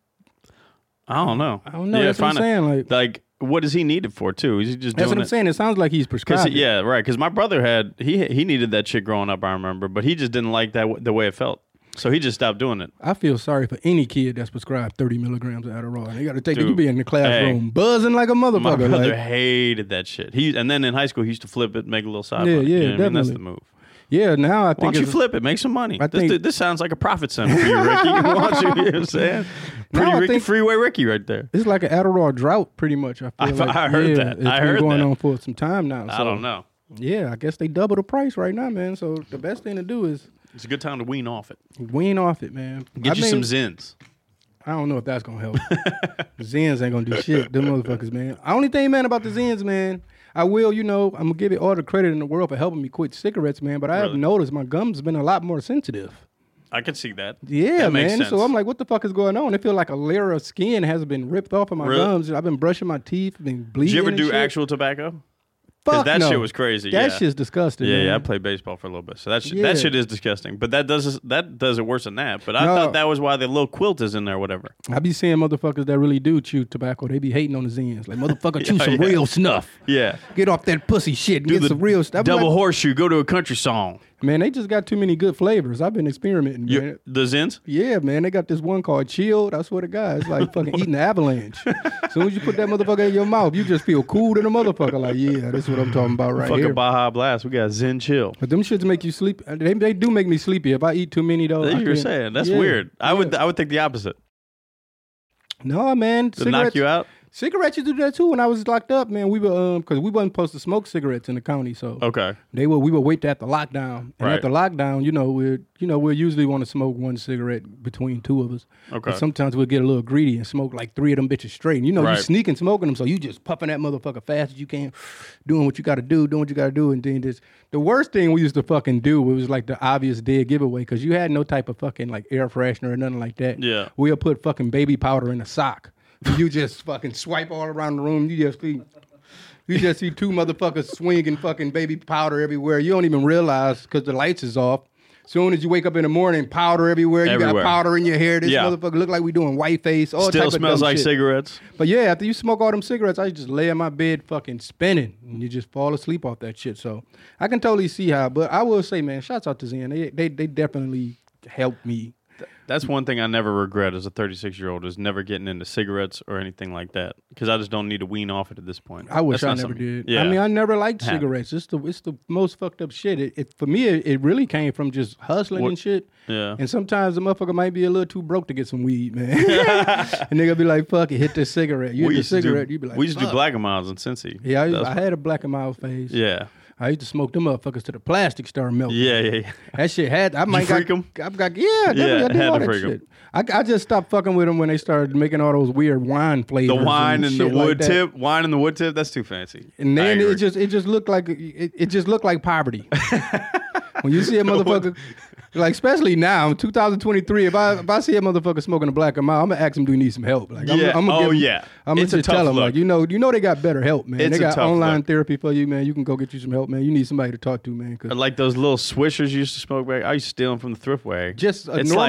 I don't know. I don't know. That's what I'm saying. Like, what does he need it for, too? Is he just that's doing what I'm it? saying. It sounds like he's prescribed. Yeah, right. Because my brother he needed that shit growing up, I remember, but he just didn't like the way it felt. So he just stopped doing it. I feel sorry for any kid that's prescribed 30 milligrams of Adderall. And they got to take it. Dude, You be in the classroom hey, buzzing like a motherfucker. My brother like, hated that shit. And then in high school, he used to flip it, make a little side Yeah, money. yeah, You know what I mean? That's definitely. the move. yeah, now I Why think don't you it's flip it? Make some money. I think- This sounds like a profit center for you, Ricky. Why don't you know what I'm saying? Pretty I Ricky, think- Freeway Ricky right there. it's like an Adderall drought, pretty much. I feel like I heard that. It's I been heard going that. on for some time now. I so, don't know. Yeah, I guess they double the price right now, man. So the best thing to do is It's a good time to wean off it. wean off it, man. Get you some Zins. I don't know if that's gonna help. Zins ain't gonna do shit. Them motherfuckers, man. Only thing, man, about the Zins, man, I will, I'm gonna give it all the credit in the world for helping me quit cigarettes, man. But I have Really? noticed my gums been a lot more sensitive. I could see that. Yeah, That makes man. sense. So I'm like, what the fuck is going on? I feel like a layer of skin has been ripped off of my Really? gums. I've been brushing my teeth, been bleeding. Did you ever and do shit. actual tobacco? Fuck that no. shit was crazy. That yeah. shit's disgusting. Yeah, man. yeah. I played baseball for a little bit, so that Yeah. shit is disgusting. But that does it worse than that. But I No. thought that was why the little quilt is in there, or whatever. I be seeing motherfuckers that really do chew tobacco. They be hating on the Zins. Like, motherfucker, chew Yeah, some yeah. real snuff. Yeah. Get off that pussy shit and Do get the some real stuff. I'm double like, horseshoe. Go to a country song. Man, they just got too many good flavors. I've been experimenting, man. The Zins. Yeah, man, they got this one called Chilled. I swear to God, it's like fucking eating an avalanche. As soon as you put that motherfucker in your mouth, you just feel cool than a motherfucker. Like, yeah, that's what I'm talking about right Fucking here. Baja Blast. We got Zen Chill. But them shits make you sleep. They do make me sleepy. If I eat too many, though, That's I what you're can't- saying. That's yeah, weird. I would yeah. think the opposite. No, man. To knock you out. Cigarettes used to do that too when I was locked up, man. We were because we wasn't supposed to smoke cigarettes in the county, so Okay. we would wait at the lockdown. And Right. at the lockdown, we usually want to smoke one cigarette between two of us. Okay. But sometimes we'll get a little greedy and smoke like 3 of them bitches straight. And, you Right. sneaking smoking them, so you just puffing that motherfucker fast as you can, doing what you got to do, and then the worst thing we used to fucking do was like the obvious dead giveaway because you had no type of fucking like air freshener or nothing like that. Yeah. We'll put fucking baby powder in a sock. You just fucking swipe all around the room. You just see two motherfuckers swinging fucking baby powder everywhere. You don't even realize because the lights is off. Soon as you wake up in the morning, powder everywhere. You Everywhere. got powder in your hair. This Yeah. motherfucker look like we doing white face. All Still type of smells dumb like shit. cigarettes. But yeah, after you smoke all them cigarettes, I just lay in my bed fucking spinning. And you just fall asleep off that shit. So I can totally see how. But I will say, man, shouts out to Zen. They definitely helped me. That's one thing I never regret as a 36-year-old is never getting into cigarettes or anything like that because I just don't need to wean off it at this point. I wish That's I not never something- did. Yeah. I mean, I never liked Happen. cigarettes. It's the most fucked up shit. For me, it really came from just hustling What- and shit. Yeah. And sometimes the motherfucker might be a little too broke to get some weed, man. And nigga be like, fuck it, hit this cigarette. You hit the cigarette, you be like, we used to do fuck. Black and Milds in Cincy. Yeah, That's I had a Black and Mild phase. Yeah. I used to smoke them motherfuckers to the plastic started melting. Yeah. That shit had. I might freak 'em? I've got. Yeah, definitely. Yeah, I did had all to that freak 'em. shit. I just stopped fucking with them when they started making all those weird wine flavors. The wine and the shit like wood that. tip. Wine and the wood tip, that's too fancy. And I then agree. it just looked like it just looked like poverty. When you see a motherfucker, like especially now, 2023, if I see a motherfucker smoking a Black and Mild, I'm gonna ask him, do you need some help? Like, Yeah. I'm gonna Oh, give him, yeah. I'm gonna It's a just tough tell him, look. like, you know they got better help, man. It's They a got tough online look. therapy for you, man. You can go get you some help, man. You need somebody to talk to, man. 'Cause Like those little swishers you used to smoke back. I used to steal them from the thriftway. just a it's normal, like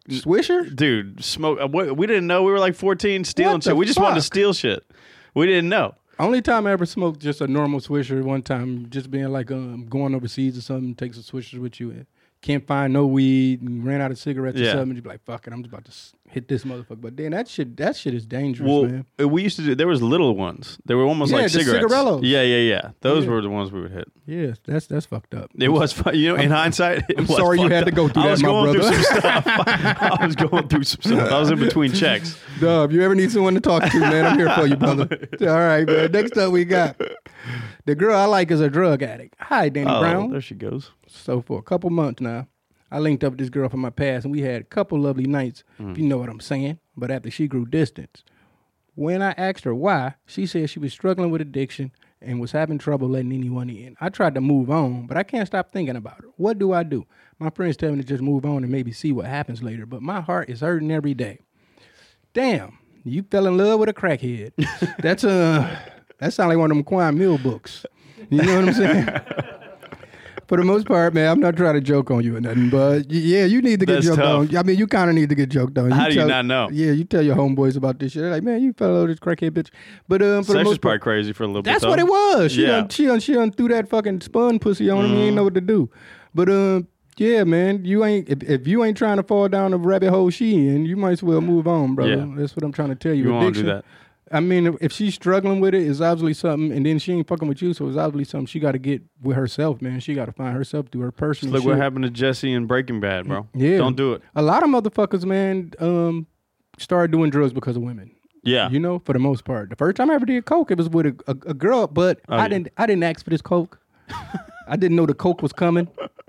Swisher? Dude, smoke. We didn't know. We were like 14 stealing What the shit. We just wanted to fuck? steal shit. We didn't know. Only time I ever smoked just a normal Swisher one time, just being like going overseas or something, take some Swishers with you and can't find no weed and ran out of cigarettes or Yeah. something. You'd be like, fuck it, I'm just about to hit this motherfucker. But then that shit is dangerous, Well, man. we used to do. There was little ones. They were almost Yeah, like the cigarettes. cigarellos. Yeah. Those Yeah. were the ones we would hit. Yeah, that's fucked up. It was fun. You know, in hindsight, it I'm was sorry you fucked had to up. go through I that, was my going brother. through some stuff. I was going through some stuff. I was in between checks. Duh, if you ever need someone to talk to, man, I'm here for you, brother. All right, man. Next up, we got the girl I like is a drug addict. Hi, Danny Oh, Brown. there she goes. So for a couple months now, I linked up with this girl from my past, and we had a couple lovely nights, if you know what I'm saying. But after she grew distance, when I asked her why, she said she was struggling with addiction and was having trouble letting anyone in. I tried to move on, but I can't stop thinking about her. What do I do? My friends tell me to just move on and maybe see what happens later, but my heart is hurting every day. Damn, you fell in love with a crackhead. That sounds like one of them Quan Mill books. You know what I'm saying? For the most part, man, I'm not trying to joke on you or nothing, but yeah, you need to get That's joked tough. on. I mean, you kind of need to get joked on. How do you not know? Yeah, you tell your homeboys about this shit. They're like, man, you fell in love with this crackhead bitch. But for the Sex was most probably part, crazy for a little bit. that's though. what it was. She Yeah. done threw that fucking spun pussy on him. He ain't know what to do. But yeah, man, you ain't if you ain't trying to fall down the rabbit hole she in, you might as well move on, brother. Yeah. That's what I'm trying to tell you. You won't do Addiction, that. I mean, if she's struggling with it, it's obviously something, and then she ain't fucking with you, so it's obviously something she got to get with herself, man. She got to find herself through her personal Look shit. what happened to Jesse in Breaking Bad, bro. Yeah. Don't do it. A lot of motherfuckers, man, started doing drugs because of women. Yeah. You know, for the most part. The first time I ever did coke, it was with a girl, but Oh, I yeah. didn't ask for this coke. I didn't know the coke was coming.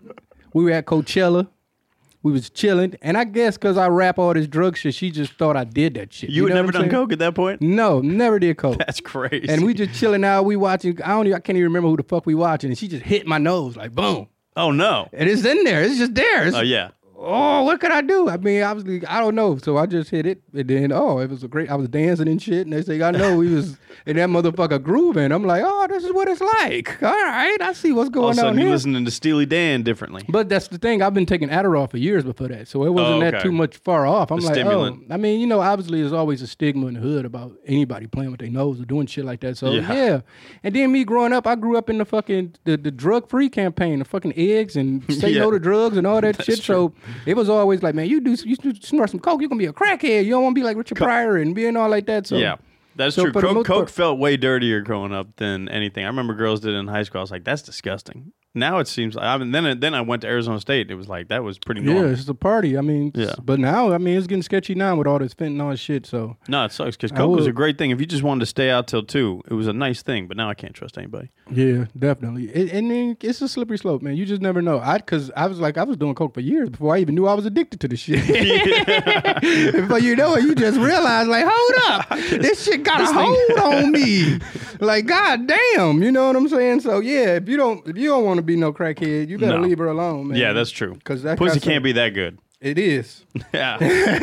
We were at Coachella. We was chilling, and I guess because I rap all this drug shit, she just thought I did that shit. You had know never what I'm done saying? coke at that point? No, never did coke. That's crazy. And we just chilling out. We watching. I can't even remember who the fuck we watching, and she just hit my nose like boom, Oh no. and it's in there. It's just there. It's, Oh yeah. oh, what could I do? I mean, obviously, I don't know. So I just hit it, and then it was a great. I was dancing and shit. Next thing I know, we was in that motherfucker grooving. I'm like, oh, this is what it's like. All right, I see what's All of going a sudden on you're here. listening to Steely Dan differently. But that's the thing. I've been taking Adderall for years before that, so it wasn't that okay. too much far off. I'm The like, stimulant. oh, I mean, you know, obviously, there's always a stigma in the hood about anybody playing with their nose or doing shit like that. So Yeah. yeah. And then me growing up, I grew up in the fucking the drug free campaign, the fucking eggs and say Yeah. no to drugs and all that shit. true. So it was always like, man, you snort some coke, you're gonna be a crackhead. You don't want to be like Richard Pryor and being all like that. So Yeah. That's So true. for the most Coke part- felt way dirtier growing up than anything. I remember girls did it in high school. I was like, that's disgusting. Now it seems like, then I went to Arizona State. It was like, that was pretty yeah, normal. it's a party. I mean, Yeah. but now, I mean, it's getting sketchy now with all this fentanyl shit. So No, it sucks because I Coke was a would- great thing. If you just wanted to stay out till 2, it was a nice thing. But now I can't trust anybody. yeah, definitely. And then it's a slippery slope, man. You just never know. Because I was doing coke for years before I even knew I was addicted to the shit. Before you know it, you just realize, like, hold up, this shit got a hold on me. Like, god damn, you know what I'm saying? So yeah, if you don't want to be no crackhead, you better No. leave her alone, man. Yeah, that's true. 'Cause that Pussy got can't some- be that good. It is. Yeah.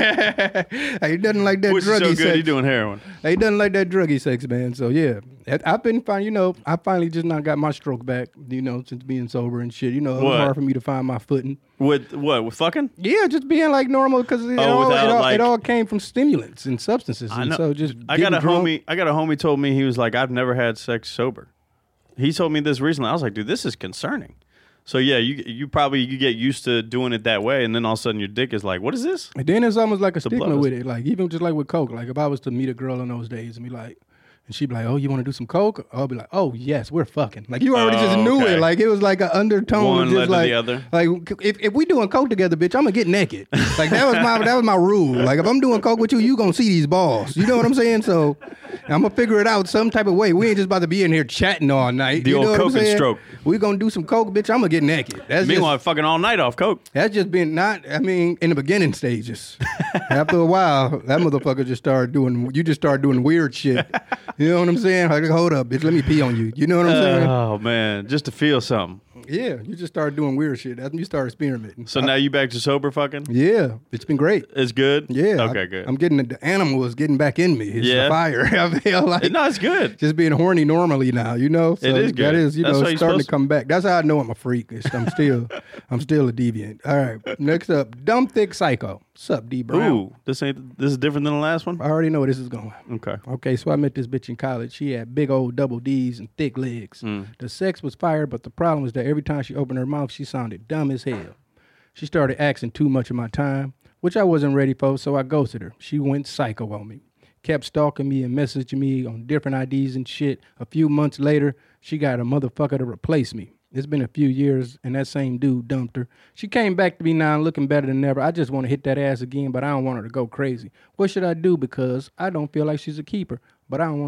Ain't nothing like that Pussy's so druggy good, sex. he doing heroin. Ain't nothing like that druggy sex, man. So yeah, I've been fine. You know, I finally just now got my stroke back. You know, since being sober and shit. You know, it was What? hard for me to find my footing. With what? With fucking? Yeah, just being like normal because it, without, it all came from stimulants and substances. I And know. so just I got a getting drunk. homie told me, he was like, I've never had sex sober. He told me this recently. I was like, dude, this is concerning. So yeah, you get used to doing it that way, and then all of a sudden your dick is like, what is this? And then it's almost like a blood stigma is- with it. Like even just like with coke. Like if I was to meet a girl in those days and be like, and she'd be like, oh, you want to do some coke? I'll be like, oh yes, we're fucking. Like you already just knew okay. it. Like it was like an undertone. One of just led to like, the other. Like if we doing coke together, bitch, I'm gonna get naked. Like that was my rule. Like if I'm doing coke with you, you gonna see these balls. You know what I'm saying? So I'm gonna figure it out some type of way. We ain't just about to be in here chatting all night. The you old know what I'm coke and saying? stroke. We gonna do some coke, bitch. I'm gonna get naked. Meanwhile, fucking all night off coke. That's just been in the beginning stages. After a while, that motherfucker just started doing weird shit. You know what I'm saying? Like, hold up, bitch, let me pee on you. You know what I'm saying? Oh man, just to feel something. Yeah, you just started doing weird shit. That's when you start experimenting. So now you back to sober fucking? Yeah, it's been great. It's good? Yeah. Okay, good. I'm getting the animal is getting back in me. It's Yeah. the fire. I feel like No, it's good. just being horny normally now, you know? So It is good. That is, That's how you're starting to supposed to- come back. That's how I know I'm a freak. I'm still a deviant. All right. Next up, Dumb Thick Psycho. What's up, D Brown? Ooh, this is different than the last one? I already know where this is going. Okay, so I met this bitch in college. She had big old double D's and thick legs. The sex was fire, but the problem was that every time she opened her mouth, she sounded dumb as hell. She started asking too much of my time, which I wasn't ready for, so I ghosted her. She went psycho on me. Kept stalking me and messaging me on different IDs and shit. A few months later, she got a motherfucker to replace me. It's been a few years, and that same dude dumped her. She came back to me now looking better than ever. I just want to hit that ass again, but I don't want her to go crazy. What should I do? Because I don't feel like she's a keeper, but I don't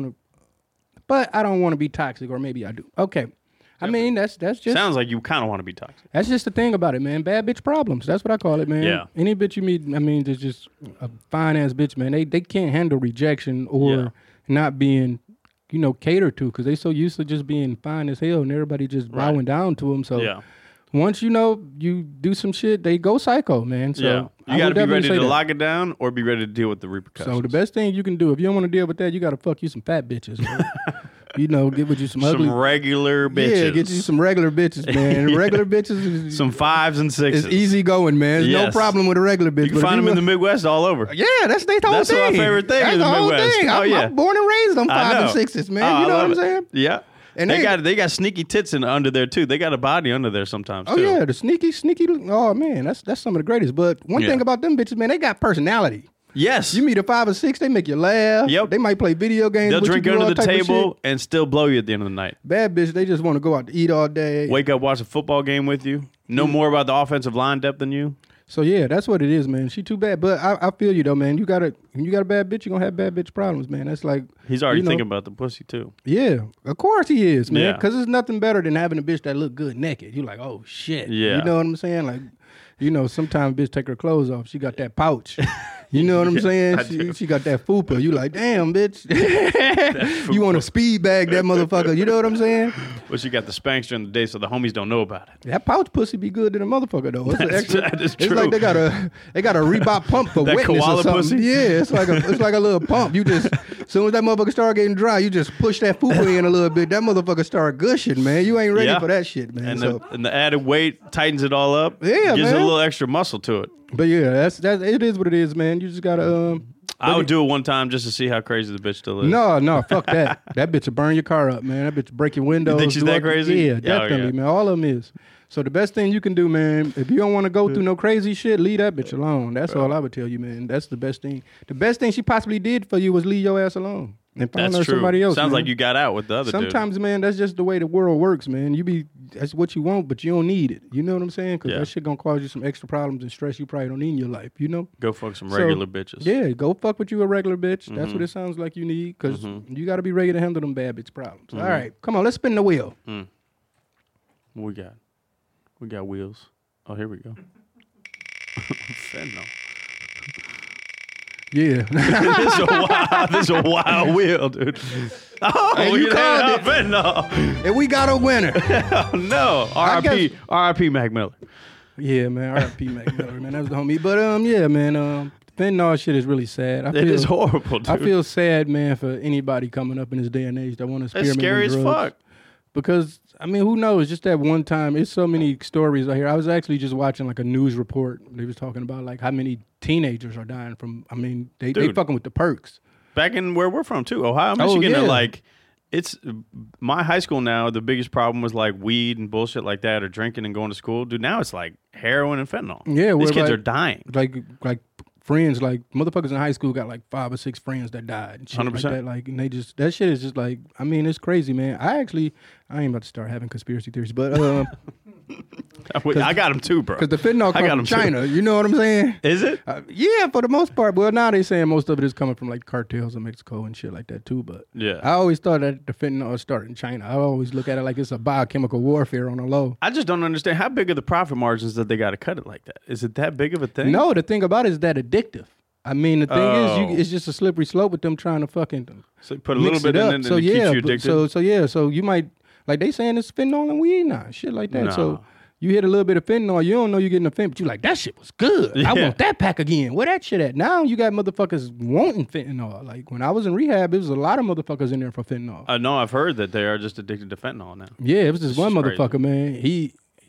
want to be toxic, or maybe I do. Okay. I mean, that's just... Sounds like you kind of want to be toxic. That's just the thing about it, man. Bad bitch problems. That's what I call it, man. Yeah. Any bitch you meet, I mean, there's just a fine-ass bitch, man. They can't handle rejection or not being... catered to, because they so used to just being fine as hell and everybody just bowing down to them. So once you do some shit, they go psycho, man. So you got to be ready to lock it down or be ready to deal with the repercussions. So the best thing you can do, if you don't want to deal with that, you got to fuck you some fat bitches. Get with you some ugly... Some regular bitches. Yeah, get you some regular bitches, man. Regular bitches... Some 5s and 6s. It's easy going, man. There's no problem with a regular bitch. You can find them in the Midwest all over. Yeah, that's their whole thing. That's my favorite thing in the Midwest. Thing. I'm born and raised on 5 and 6s, man. You know what I'm saying? Yeah. And they got sneaky tits under there too. They got a body under there sometimes. Oh yeah, the sneaky. Oh man, that's some of the greatest. But one thing about them bitches, man, they got personality. Yes. You meet a 5 or 6, they make you laugh. Yep. They might play video games. They'll drink under the table and still blow you at the end of the night. Bad bitch, they just want to go out to eat all day. Wake up, watch a football game with you. Know more about the offensive line depth than you. So yeah, that's what it is, man. She too bad, but I feel you though, man. When you got a bad bitch, you're gonna have bad bitch problems, man. That's like he's already thinking about the pussy too. Yeah, of course he is, man. Because there's nothing better than having a bitch that look good naked. You're like, oh shit. Yeah. You know what I'm saying? Like, sometimes bitch take her clothes off. She got that pouch. You know what I'm saying? She got that fupa. You like, damn, bitch. You want to speed bag that motherfucker. You know what I'm saying? Well, she got the Spanx during the day, so the homies don't know about it. That pouch pussy be good to the motherfucker, though. That is true. It's like they got a Reebok pump for that wetness koala or something. Pussy? Yeah, it's like a little pump. You just, as soon as that motherfucker start getting dry, you just push that fupa in a little bit. That motherfucker start gushing, man. You ain't ready for that shit, man. And the added weight tightens it all up. Yeah, gives man. it a little extra muscle to it. But yeah, that's it is what it is, man. You just gotta. I would do it one time just to see how crazy the bitch still is. No, fuck that. That bitch will burn your car up, man. That bitch will break your windows. You think she's that crazy? Yeah, definitely, man. All of them is. So the best thing you can do, man, if you don't want to go through no crazy shit, leave that bitch alone. That's all I would tell you, man. That's the best thing. The best thing she possibly did for you was leave your ass alone and find her somebody else. Sounds man. like you got out with the other Sometimes, man, that's just the way the world works, man. That's what you want, but you don't need it. You know what I'm saying? Because that shit gonna cause you some extra problems and stress you probably don't need in your life, you know? Go fuck some regular bitches. Yeah, go fuck with you a regular bitch. That's what it sounds like you need, because you got to be ready to handle them bad bitch problems. All right, come on, let's spin the wheel. What we got? We got wheels. Oh, here we go. Fentanyl. Yeah. This is a wild wheel, dude. Oh, and you called it. Fentanyl. And we got a winner. Oh, no. R.I.P. Mac Miller. Yeah, man. R.I.P. Mac Miller, man. That was the homie. But, yeah, man. Fentanyl shit is really sad. It is horrible, dude. I feel sad, man, for anybody coming up in this day and age that want to experiment with drugs. That's scary as fuck. Because, I mean, who knows? Just that one time, it's so many stories I hear. I was actually just watching like a news report. They was talking about like how many teenagers are dying from, I mean, they fucking with the perks. Back in where we're from too, Ohio, Michigan, like it's my high school now, the biggest problem was like weed and bullshit like that or drinking and going to school. Dude, now it's like heroin and fentanyl. Yeah, these kids are dying. Like friends, like motherfuckers in high school got like 5 or 6 friends that died. 100%. Like that, like, and they just, that shit is just like, I mean, it's crazy, man. I ain't about to start having conspiracy theories, but I got them too, bro. Because the fentanyl comes from China. You know what I'm saying? Is it? Yeah, for the most part. Well, now they saying most of it is coming from like cartels in Mexico and shit like that too. But yeah, I always thought that the fentanyl started in China. I always look at it like it's a biochemical warfare on a low. I just don't understand how big are the profit margins that they got to cut it like that. Is it that big of a thing? No, the thing about it is that addictive. I mean, the thing is, it's just a slippery slope with them trying to fucking put a little bit in and it keeps you addicted. So you might, like they saying it's fentanyl and weed now, shit like that. No. So you hit a little bit of fentanyl, you don't know you're getting a fentanyl, but you like, that shit was good. Yeah. I want that pack again. Where that shit at? Now you got motherfuckers wanting fentanyl. Like when I was in rehab, there was a lot of motherfuckers in there for fentanyl. No, I've heard that they are just addicted to fentanyl now. Yeah, it was this one motherfucker, man.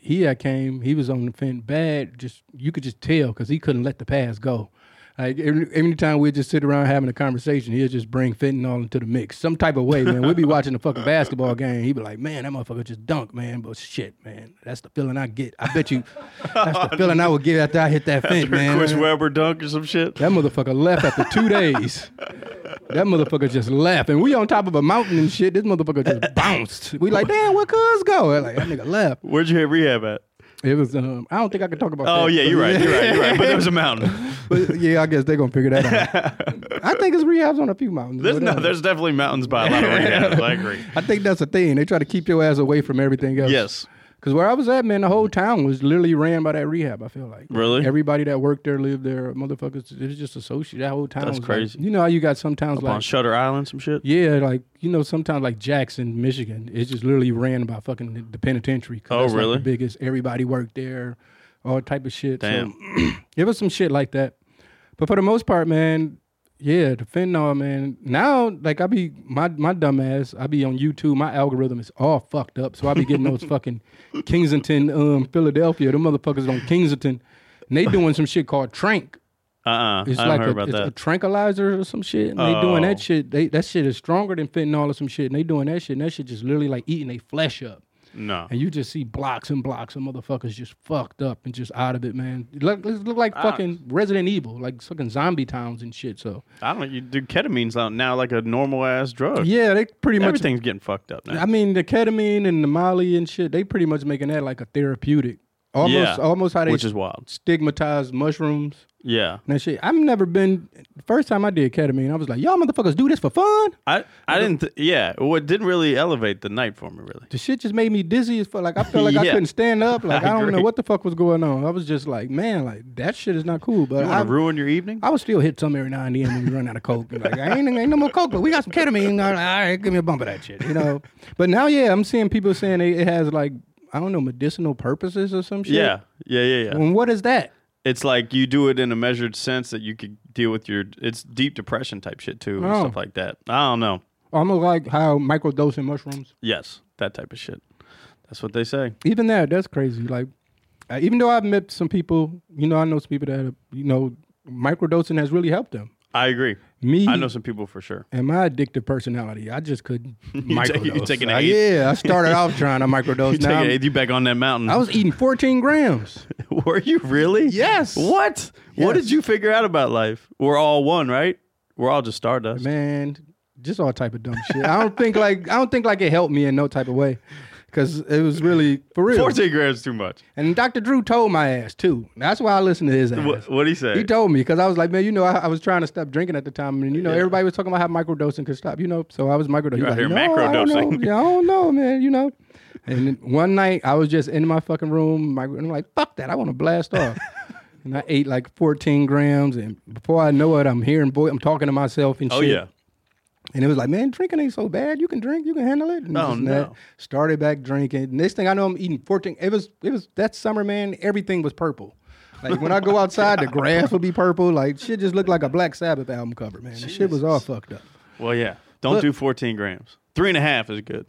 he had came. He was on the fent bad. Just you could just tell because he couldn't let the pass go. Like every time we'd just sit around having a conversation, he'd just bring fentanyl into the mix, some type of way, man. We'd be watching a fucking basketball game. He'd be like, "Man, that motherfucker just dunked, man." But shit, man, that's the feeling I get. I bet you, that's the feeling I would get after I hit that fent, man. Chris Webber dunk or some shit. That motherfucker left after 2 days. That motherfucker just left, and we on top of a mountain and shit. This motherfucker just bounced. We like, damn, where cuz go? Like that nigga left. Where'd you hit rehab at? It was. I don't think I can talk about that. Oh yeah, you're right. But there was a mountain. But yeah, I guess they're gonna figure that out. I think it's rehabs on a few mountains. There's definitely mountains by a lot of rehabs. I agree. I think that's a thing. They try to keep your ass away from everything else. Yes. Because where I was at, man, the whole town was literally ran by that rehab, I feel like. Really? Everybody that worked there, lived there, motherfuckers, it was just associated. That whole town That's was crazy. Like, you know how you got some towns Up like... on Shutter Island, some shit? Yeah, like, you know, sometimes like Jackson, Michigan, it's just literally ran by fucking the penitentiary. 'Cause Oh, that's really? Like the biggest, everybody worked there, all type of shit. Damn. So it was some shit like that. But for the most part, man, yeah, the fentanyl, man. Now, like, I be, my dumb ass, I be on YouTube, my algorithm is all fucked up. So I be getting those fucking Kensington, Philadelphia, them motherfuckers on Kensington. And they doing some shit called Trank. It's I like like heard about it's that. a tranquilizer or some shit. And they doing that shit. That shit is stronger than fentanyl or some shit. And they doing that shit. And that shit just literally like eating their flesh up. No. And you just see blocks and blocks of motherfuckers just fucked up and just out of it, man. It look like fucking Resident Evil, like fucking zombie towns and shit. So I don't know. You do ketamine's out now like a normal ass drug. yeah, they pretty much. Everything's getting fucked up now. I mean, the ketamine and the Molly and shit, they pretty much making that like a therapeutic. Almost how they which is wild. stigmatize mushrooms. Yeah. And that shit. I've never been. The first time I did ketamine, I was like, y'all motherfuckers do this for fun? I didn't. Well, it didn't really elevate the night for me, really. The shit just made me dizzy as fuck. Like, I felt like I Yeah. couldn't stand up. Like, I I don't know agree. what the fuck was going on. I was just like, man, like, that shit is not cool. But You want to ruin your evening? I would still hit some every now and then when we run out of coke. And like, ain't no more coke, but we got some ketamine. All right, give me a bump of that shit, you know. But now, yeah, I'm seeing people saying it has like, I don't know, medicinal purposes or some shit. Yeah. And what is that? It's like you do it in a measured sense that you could deal with it's deep depression type shit too and Oh. stuff like that. I don't know. Almost like how microdosing mushrooms. Yes, that type of shit. That's what they say. Even that's crazy. Like, even though I've met some people, you know, I know some people that have, you know, microdosing has really helped them. I agree. Me, I know some people for sure. and my addictive personality, I just couldn't microdose. you taking an Like, eighth? yeah, I started off trying to microdose. Now You back on that mountain. I was eating 14 grams. Were you really? Yes. What? What Yes. did you figure out about life? We're all one, right? We're all just stardust. Man, just all type of dumb shit. I don't think like it helped me in no type of way. Because it was really, for real. 14 grams is too much. And Dr. Drew told my ass, too. That's why I listened to his ass. What'd he say? He told me, because I was like, man, you know, I was trying to stop drinking at the time. And, you know, everybody was talking about how microdosing could stop, you know. So I was microdosing. You're out He was here like, no, I don't macrodosing. know. Yeah, I don't know, man, you know. And then one night, I was just in my fucking room. And I'm like, fuck that. I want to blast off. And I ate like 14 grams. And before I know it, I'm talking to myself and shit. Oh, yeah. And it was like, man, drinking ain't so bad. You can drink, you can handle it. And Oh, this and no. that. Started back drinking. Next thing I know, I'm eating 14. It was that summer, man, everything was purple. Like when I go outside, the grass would be purple. Like shit just looked like a Black Sabbath album cover, man. The shit was all fucked up. Well, yeah. Don't do 14 grams. 3.5 is good.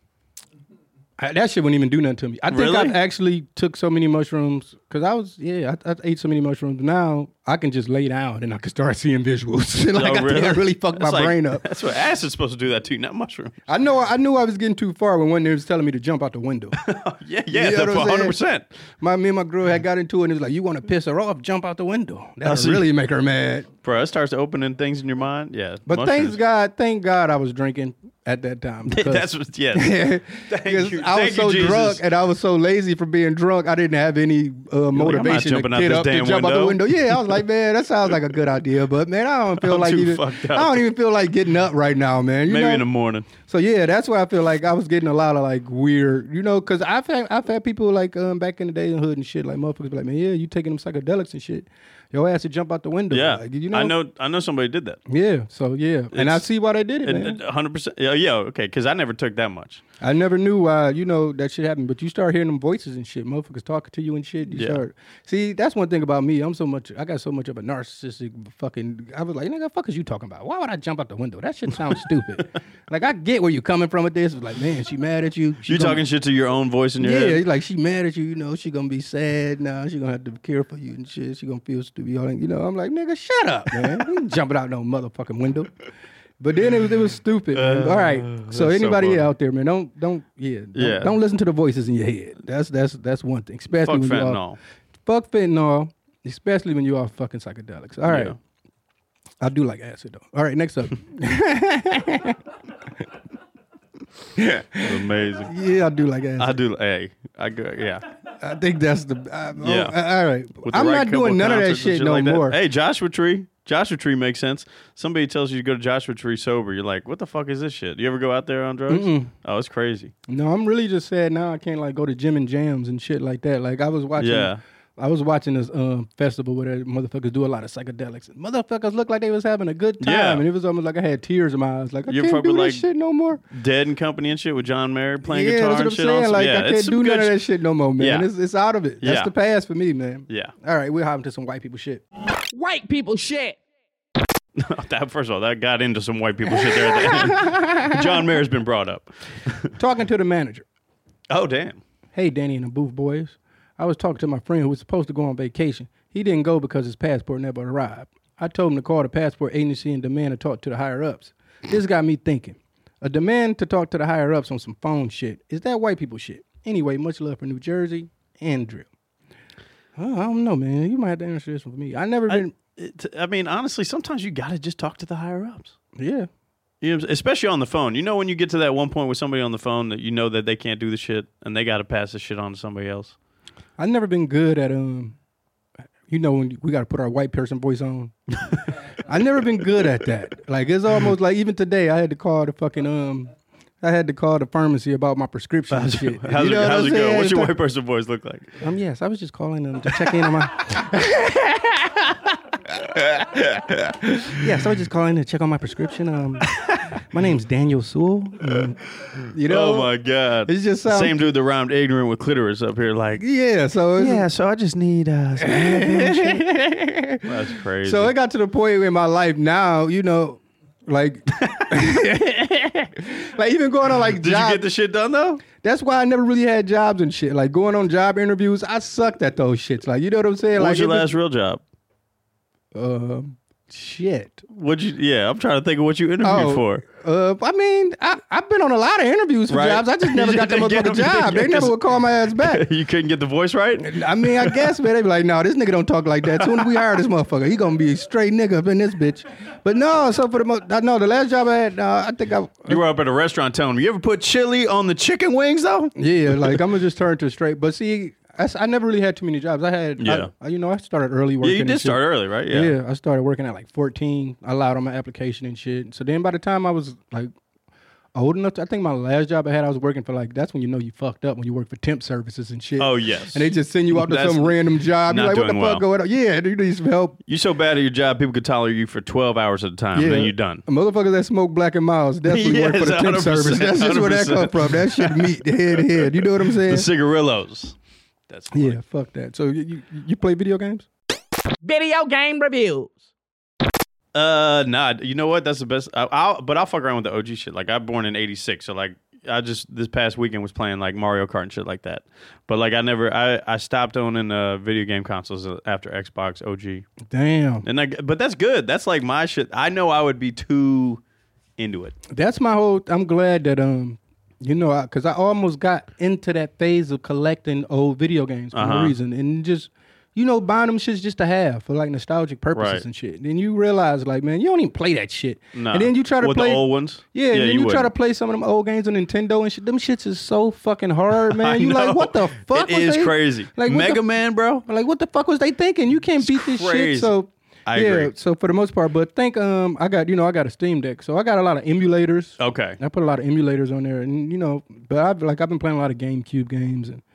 That shit wouldn't even do nothing to me. I think Really? I actually took so many mushrooms because I ate so many mushrooms. Now I can just lay down and I can start seeing visuals. Like I think I really fucked my That's like- brain up. That's what acid's supposed to do that to you, not mushrooms. I knew I was getting too far when one day was telling me to jump out the window. Yeah, You know what I'm 100%. Me and my girl had got into it and it was like, you want to piss her off, jump out the window. That'll see. really make her mad. Bro, it starts opening things in your mind. Yeah. But mushrooms. thank God I was drinking at that time. because- That's what, yeah. because you. I was Thank you, so Jesus. drunk and I was so lazy from being drunk. I didn't have any motivation to jumping out get this up to damn jump out the window. window. Yeah, I was like, man, that sounds like a good idea. But man, I don't feel I'm like too even. fucked I up. don't even feel like getting up right now, man. You Maybe know? in the morning. So yeah, that's why I feel like I was getting a lot of like weird, you know, because I've had people like back in the day in the hood and shit, like motherfuckers be like, man, yeah, you taking them psychedelics and shit. your ass to jump out the window. Yeah, Like, you know, I know somebody did that. Yeah, so yeah, and I see why they did it, man. 100%. Yeah, okay, because I never took that much. I never knew why, that shit happened, but you start hearing them voices and shit, motherfuckers talking to you and shit. You start see. That's one thing about me. I got so much of a narcissistic fucking. I was like, nigga, fuck is you talking about? Why would I jump out the window? That shit sounds stupid. Like I get where you're coming from with this. It's like, man, she mad at you. You talking shit to your own voice in your head. Yeah, like she mad at you. She gonna be sad now. She gonna have to care for you and shit. She gonna feel stupid. I'm like, nigga, shut up, man. You ain't jumping out no motherfucking window. But then it was stupid. Man. All right. So anybody out there, man, don't listen to the voices in your head. That's one thing. Especially fuck when fentanyl. Fuck fentanyl. Especially when you are fucking psychedelics. All right. Yeah. I do like acid though. All right, next up. Amazing. Yeah, I do like acid. I do. Hey, yeah. I think that's the. All right. With the I'm right not doing none of that concerts and shit no like that. more. Hey, Joshua Tree. Joshua Tree makes sense. Somebody tells you to go to Joshua Tree sober. You're like, what the fuck is this shit? You ever go out there on drugs? Mm-mm. Oh, it's crazy. No, I'm really just sad now. I can't like go to gym and jams and shit like that. Like I was watching. Yeah. I was watching this festival where motherfuckers do a lot of psychedelics. And motherfuckers looked like they was having a good time, Yeah. and it was almost like I had tears in my eyes. Like I You can't probably do like this shit no more. Dead and Company and shit with John Mayer playing Yeah, guitar that's what and I'm shit. saying. On Like yeah, I can't do none of that shit no more, man. Yeah. It's out of it. That's Yeah. the past for me, man. Yeah. All right, we're hopping to some white people shit. White people shit. First of all, that got into some white people shit there at the end. John Mayer's been brought up. Talking to the manager. Oh, damn. Hey, Danny and the Booth boys. I was talking to my friend who was supposed to go on vacation. He didn't go because his passport never arrived. I told him to call the passport agency and demand to talk to the higher-ups. This got me thinking. A demand to talk to the higher-ups on some phone shit. Is that white people shit? Anyway, much love for New Jersey, Andrew. I don't know, man. You might have to answer this one for me. I mean, honestly, sometimes you got to just talk to the higher-ups. Yeah. You know, especially on the phone. You know when you get to that one point with somebody on the phone that you know that they can't do the shit and they got to pass the shit on to somebody else. I've never been good at when we got to put our white person voice on. I've never been good at that. Like it's almost like even today I had to call the fucking I had to call the pharmacy about my prescription and shit. How's it go? What's your white person voice look like? Yes, I was just calling them to check in on my. Yes, I was just calling to check on my prescription. My name's Daniel Sewell. Oh my god! It's just same dude that rhymed ignorant with clitoris up here. Like so I just need some Advil. That's crazy. So it got to the point in my life now, like, like even going on like Did job, you get the shit done though? That's why I never really had jobs and shit. Like going on job interviews, I sucked at those shits. Like you know what I'm saying? What like was your last real job? Shit. I'm trying to think of what you interviewed for. I mean, I've been on a lot of interviews for jobs. I just never got the motherfucking job. They never would call my ass back. You couldn't get the voice right? I mean, I guess, man, they be like, no, this nigga don't talk like that. As soon as we hire this motherfucker, he gonna be a straight nigga up in this bitch. But no, so for the last job I had, I think you were up at a restaurant telling me, you ever put chili on the chicken wings though? Yeah, like I'm gonna just turn to straight. But see, I never really had too many jobs. I had, I started early working. Yeah, you did start early, right? Yeah, I started working at like 14. I lied on my application and shit. So then by the time I was like old enough, I think my last job I was working for like, that's when you fucked up when you work for temp services and shit. Oh, yes. And they just send you out to some random job. You're like, what the fuck going on? Yeah, you need some help. You so bad at your job, people could tolerate you for 12 hours at a time, and then you're done. Motherfuckers that smoke Black and Miles definitely work for the temp service. That's just where that come from. That shit meat, head to head. You know what I'm saying? The cigarillos. That's funny. Yeah, fuck that. So you play video games? Video game reviews. Nah. You know what? That's the best. I'll fuck around with the OG shit. Like I'm born in '86, so like I just this past weekend was playing like Mario Kart and shit like that. But like I stopped owning video game consoles after Xbox OG. Damn. But that's good. That's like my shit. I know I would be too into it. That's my whole. I'm glad that because I almost got into that phase of collecting old video games for no reason, and just buying them shits just to have for like nostalgic purposes and shit. Then you realize like, man, you don't even play that shit. No. And then you try to with play the old ones. Yeah, and then you try to play some of them old games on Nintendo and shit. Them shits is so fucking hard, man. You like, what the fuck? It is crazy. Like Mega Man, bro. Like, what the fuck was they thinking? You can't beat this shit. So. I agree. So for the most part, but I got a Steam Deck, so I got a lot of emulators. Okay. I put a lot of emulators on there, and but I've been playing a lot of GameCube games and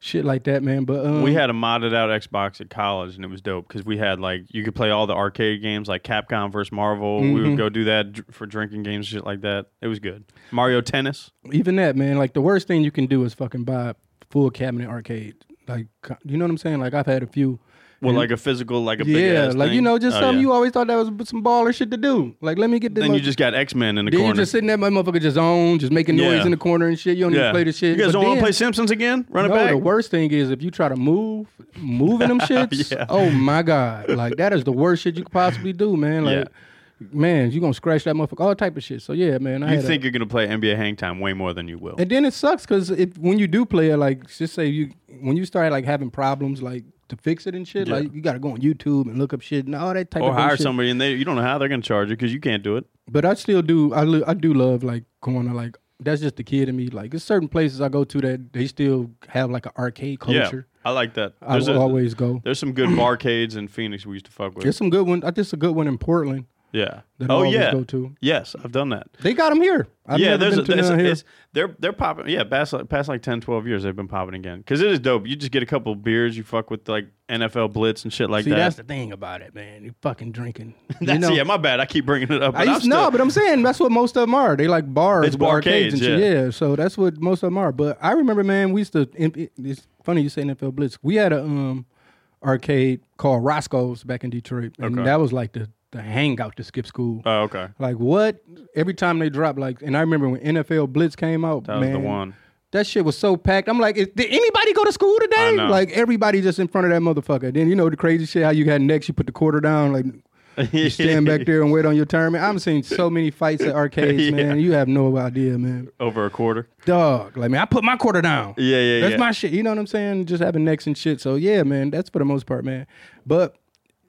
shit like that, man. But we had a modded out Xbox at college, and it was dope because we had like you could play all the arcade games like Capcom versus Marvel. We would go do that for drinking games, shit like that. It was good. Mario Tennis. even that, man. Like the worst thing you can do is fucking buy a full cabinet arcade. Like, you know what I'm saying? Like I've had a few. Well, like a physical, like a big Yeah, ass like thing? you know, just something yeah. you always thought that was some baller shit to do. Like, let me get this. Then you just got X-Men in the then corner. you just sitting there, my motherfucker just on, just making noise Yeah. in the corner and shit. You don't even play the shit. You guys But don't want to then- play Simpsons again? Run it No, back. the worst thing is if you try to moving them shits. Yeah. Oh my god, like that is the worst shit you could possibly do, man. Like, man, you gonna scratch that motherfucker, all type of shit. So yeah, man. You think you're gonna play NBA Hang Time way more than you will. And then it sucks because when you do play it, like just say when you start like having problems, like to fix it and shit, like you got to go on YouTube and look up shit and all that type Or of hire bullshit. somebody, and you don't know how they're gonna charge you because you can't do it. But I still do. I do love like going to like that's just the kid in me. Like there's certain places I go to that they still have like an arcade culture. Yeah, I like that. I will always go. There's some good barcades in Phoenix we used to fuck with. There's some good one. I just a good one in Portland. Yeah. That I Oh always yeah. go to. Yes, I've done that. They got them here. I've Yeah, never been to none here. they're popping. Yeah, past like 10, 12 years they've been popping again because it is dope. You just get a couple of beers, you fuck with like NFL Blitz and shit like See, that. that's the thing about it, man. You fucking drinking. That's, you know? yeah, my bad. I keep bringing it up. But but I'm saying that's what most of them are. They like bars, It's with arcades and shit. yeah. Yeah, so that's what most of them are. But I remember, man, we used to. It's funny you say NFL Blitz. We had a arcade called Roscoe's back in Detroit, and Okay. that was like the hangout to skip school. Oh, okay. Like what? Every time they dropped, like, and I remember when NFL Blitz came out, That man, was the one. that shit was so packed. I'm like, did anybody go to school I today? know. Like everybody just in front of that motherfucker. Then you know the crazy shit how you had next, you put the quarter down, like you stand back there and wait on your turn. Man, I'm seeing so many fights at arcades, man. You have no idea, man. Over a quarter. Dog, like man, I put my quarter down. Yeah. That's my shit. You know what I'm saying? Just having necks and shit. So yeah, man, that's for the most part, man. But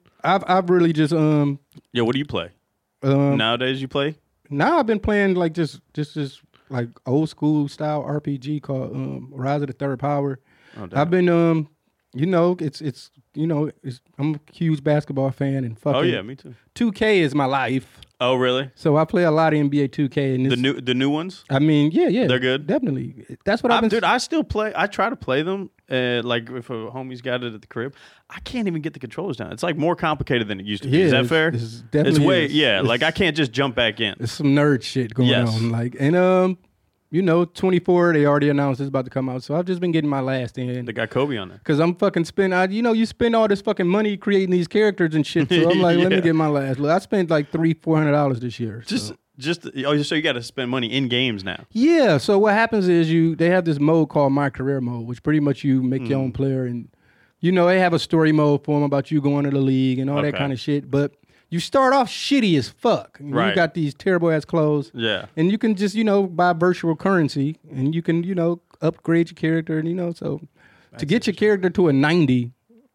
I've really just Yeah, what do you play? Nowadays you play? now I've been playing like just like old school style RPG called Rise of the Third Power. Oh, damn. I've been you know, it's I'm a huge basketball fan and fucking Oh yeah, me too. 2K is my life. Oh really? So I play a lot of NBA 2K and The new ones? I mean, yeah. They're good? Definitely. That's what I've been Dude, I still play. I try to play them. Like if a homie's got it at the crib, I can't even get the controllers down. It's like more complicated than it used to be. Yeah, Is that fair? it's definitely way. is. Yeah, It's- like I can't just jump back in. There's some nerd shit going Yes. on. Like, and you know, 24, they already announced it's about to come out. So I've just been getting my last in. They got Kobe on there. Cause I'm fucking you spend all this fucking money creating these characters and shit. So I'm like, let me Yeah. get my last. Look, I spent like $400 this year. Just so. so you got to spend money in games now. Yeah. So what happens is they have this mode called My Career Mode, which pretty much you make your own player, and you know they have a story mode for them about you going to the league and all that Okay. kind of shit. But you start off shitty as fuck. Right. You got these terrible ass clothes. Yeah. And you can just, buy virtual currency and you can, upgrade your character and, so to get your character to a 90,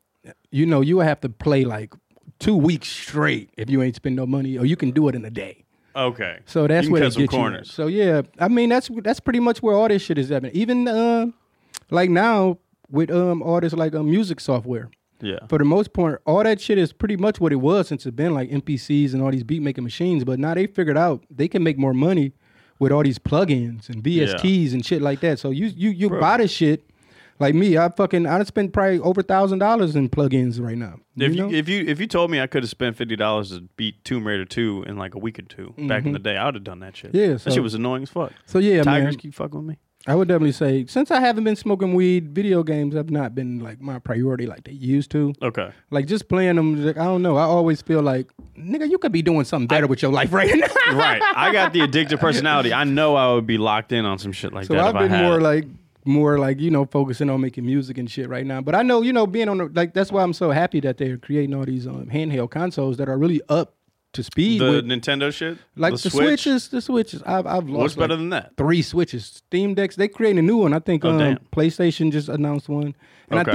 you will have to play like 2 weeks straight if you ain't spend no money, or you can do it in a day. Okay. So that's you can where cut it some gets corners. you. So yeah, I mean that's pretty much where all this shit is happening. Even like now with all this like music software. Yeah. For the most part, all that shit is pretty much what it was since it's been like MPCs and all these beat making machines. But now they figured out they can make more money with all these plugins and VSTs and shit like that. So you buy this shit. Like me, I done spent probably over $1,000 in plugins right now. If you told me I could have spent $50 to beat Tomb Raider 2 in like a week or two back in the day, I would have done that shit. Yeah, that so- shit was annoying as fuck. So yeah, Tigers man. keep fucking with me. I would definitely say, since I haven't been smoking weed, video games have not been like my priority like they used to. Okay. Like just playing them, like, I don't know. I always feel like, nigga, you could be doing something better with your life right now. Right. I got the addictive personality. I know I would be locked in on some shit like So that I've if I been had it. more like focusing on making music and shit right now. But I know being on that's why I'm so happy that they're creating all these handheld consoles that are really up to speed The with Nintendo shit? like the Switches. The Switches. I've lost What's better like than that? 3 Switches. Steam Decks. They creating a new one. I think Oh, damn. PlayStation just announced one, and Okay. I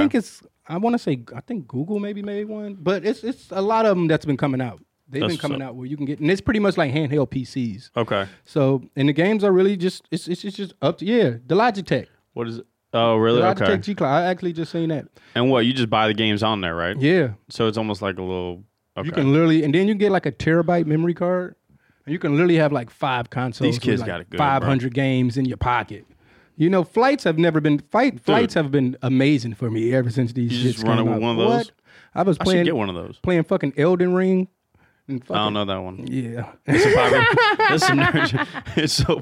think Google maybe made one. But it's a lot of them that's been coming out. They've That's been coming what's out where you can get, and it's pretty much like handheld PCs. Okay. So and the games are really just it's just up to the Logitech. What is it? Oh, really? The Okay. Logitech G Cloud. I actually just seen that. And what? You just buy the games on there, right? Yeah. So it's almost like a little. Okay. You can literally, and then you get like a terabyte memory card, and you can literally have like 5 consoles. These kids with, like, got it good, 500 games in your pocket. You know, flights have never been flights have been amazing for me ever since these You shits just run it came with out. one of those? What? I was I should playing get one of those. playing fucking Elden Ring. And I don't know that one. Yeah. It's a popular. That's some nerd. It's so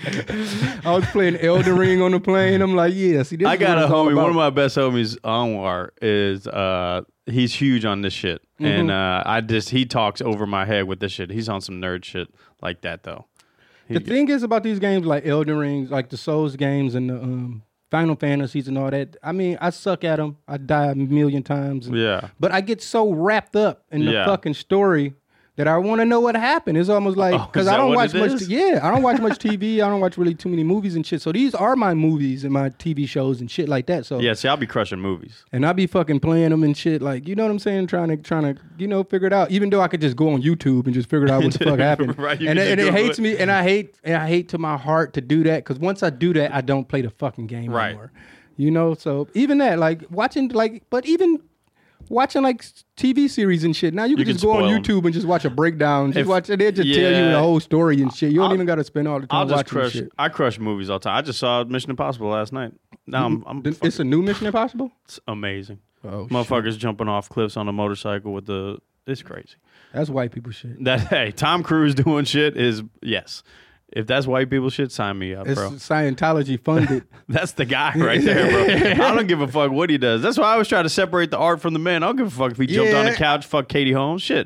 funny. I was playing Elden Ring on the plane. I'm like, yeah, see, this I is got what a it's all homie. about. One of my best homies, Anwar, is he's huge on this shit, Mm-hmm. and he talks over my head with this shit. He's on some nerd shit like that though. The thing is about these games like Elden Rings, like the Souls games and the Final Fantasies and all that. I mean, I suck at them. I die a million times. Yeah. But I get so wrapped up in the Yeah. fucking story that I want to know what happened. It's almost like because is I that don't what watch it much. is? Yeah, I don't watch much TV. I don't watch really too many movies and shit. So these are my movies and my TV shows and shit like that. So Yeah, see, I'll be crushing movies. and I be fucking playing them and shit. Like, you know what I'm saying? Trying to figure it out. Even though I could just go on YouTube and just figure out what the fuck happened. Right, you and can it just Google hates it. me. And I hate to my heart to do that because once I do that, I don't play the fucking game Right. anymore. You know, so even that, like watching, like, but even watching like TV series and shit. Now you can can just go on spoil 'em. YouTube and just watch a breakdown. Just watch, and they just tell you yeah. the whole story and shit. You don't I'll- even got to spend all the time I'll just watching crush. shit. I crush movies all the time. I just saw Mission Impossible last night. Now I'm It's fucking- a new Mission Impossible. it's amazing. Oh, Motherfuckers jumping off cliffs on a motorcycle with the. It's crazy. That's white people shit. That hey, Tom Cruise doing shit is yes. If that's white people shit, sign me up, It's bro. Scientology funded. That's the guy right there, bro. I don't give a fuck what he does. That's why I always try to separate the art from the man. I don't give a fuck if he jumped on the Yeah. couch, fuck Katie Holmes, shit.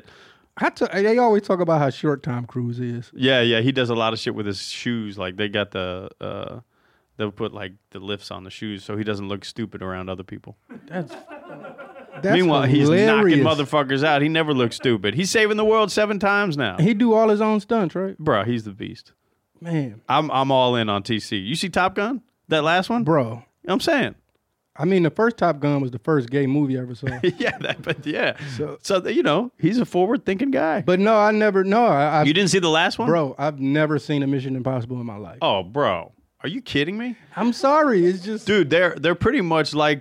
They always talk about how short Tom Cruise is. Yeah, he does a lot of shit with his shoes. Like they got the they'll put like the lifts on the shoes so he doesn't look stupid around other people. That's Meanwhile, he's hilarious. knocking motherfuckers out. He never looks stupid. He's saving the world 7 times now. He do all his own stunts, right? Bro, he's the beast. Man, I'm all in on TC. You see Top Gun? That last one? bro. I'm saying. I mean, the first Top Gun was the first gay movie I ever saw. Yeah. So you know, he's a forward-thinking guy. But no, I never. No, You didn't see the last one? bro. I've never seen a Mission Impossible in my life. Oh, bro. Are you kidding me? I'm sorry. It's just Dude, they're pretty much like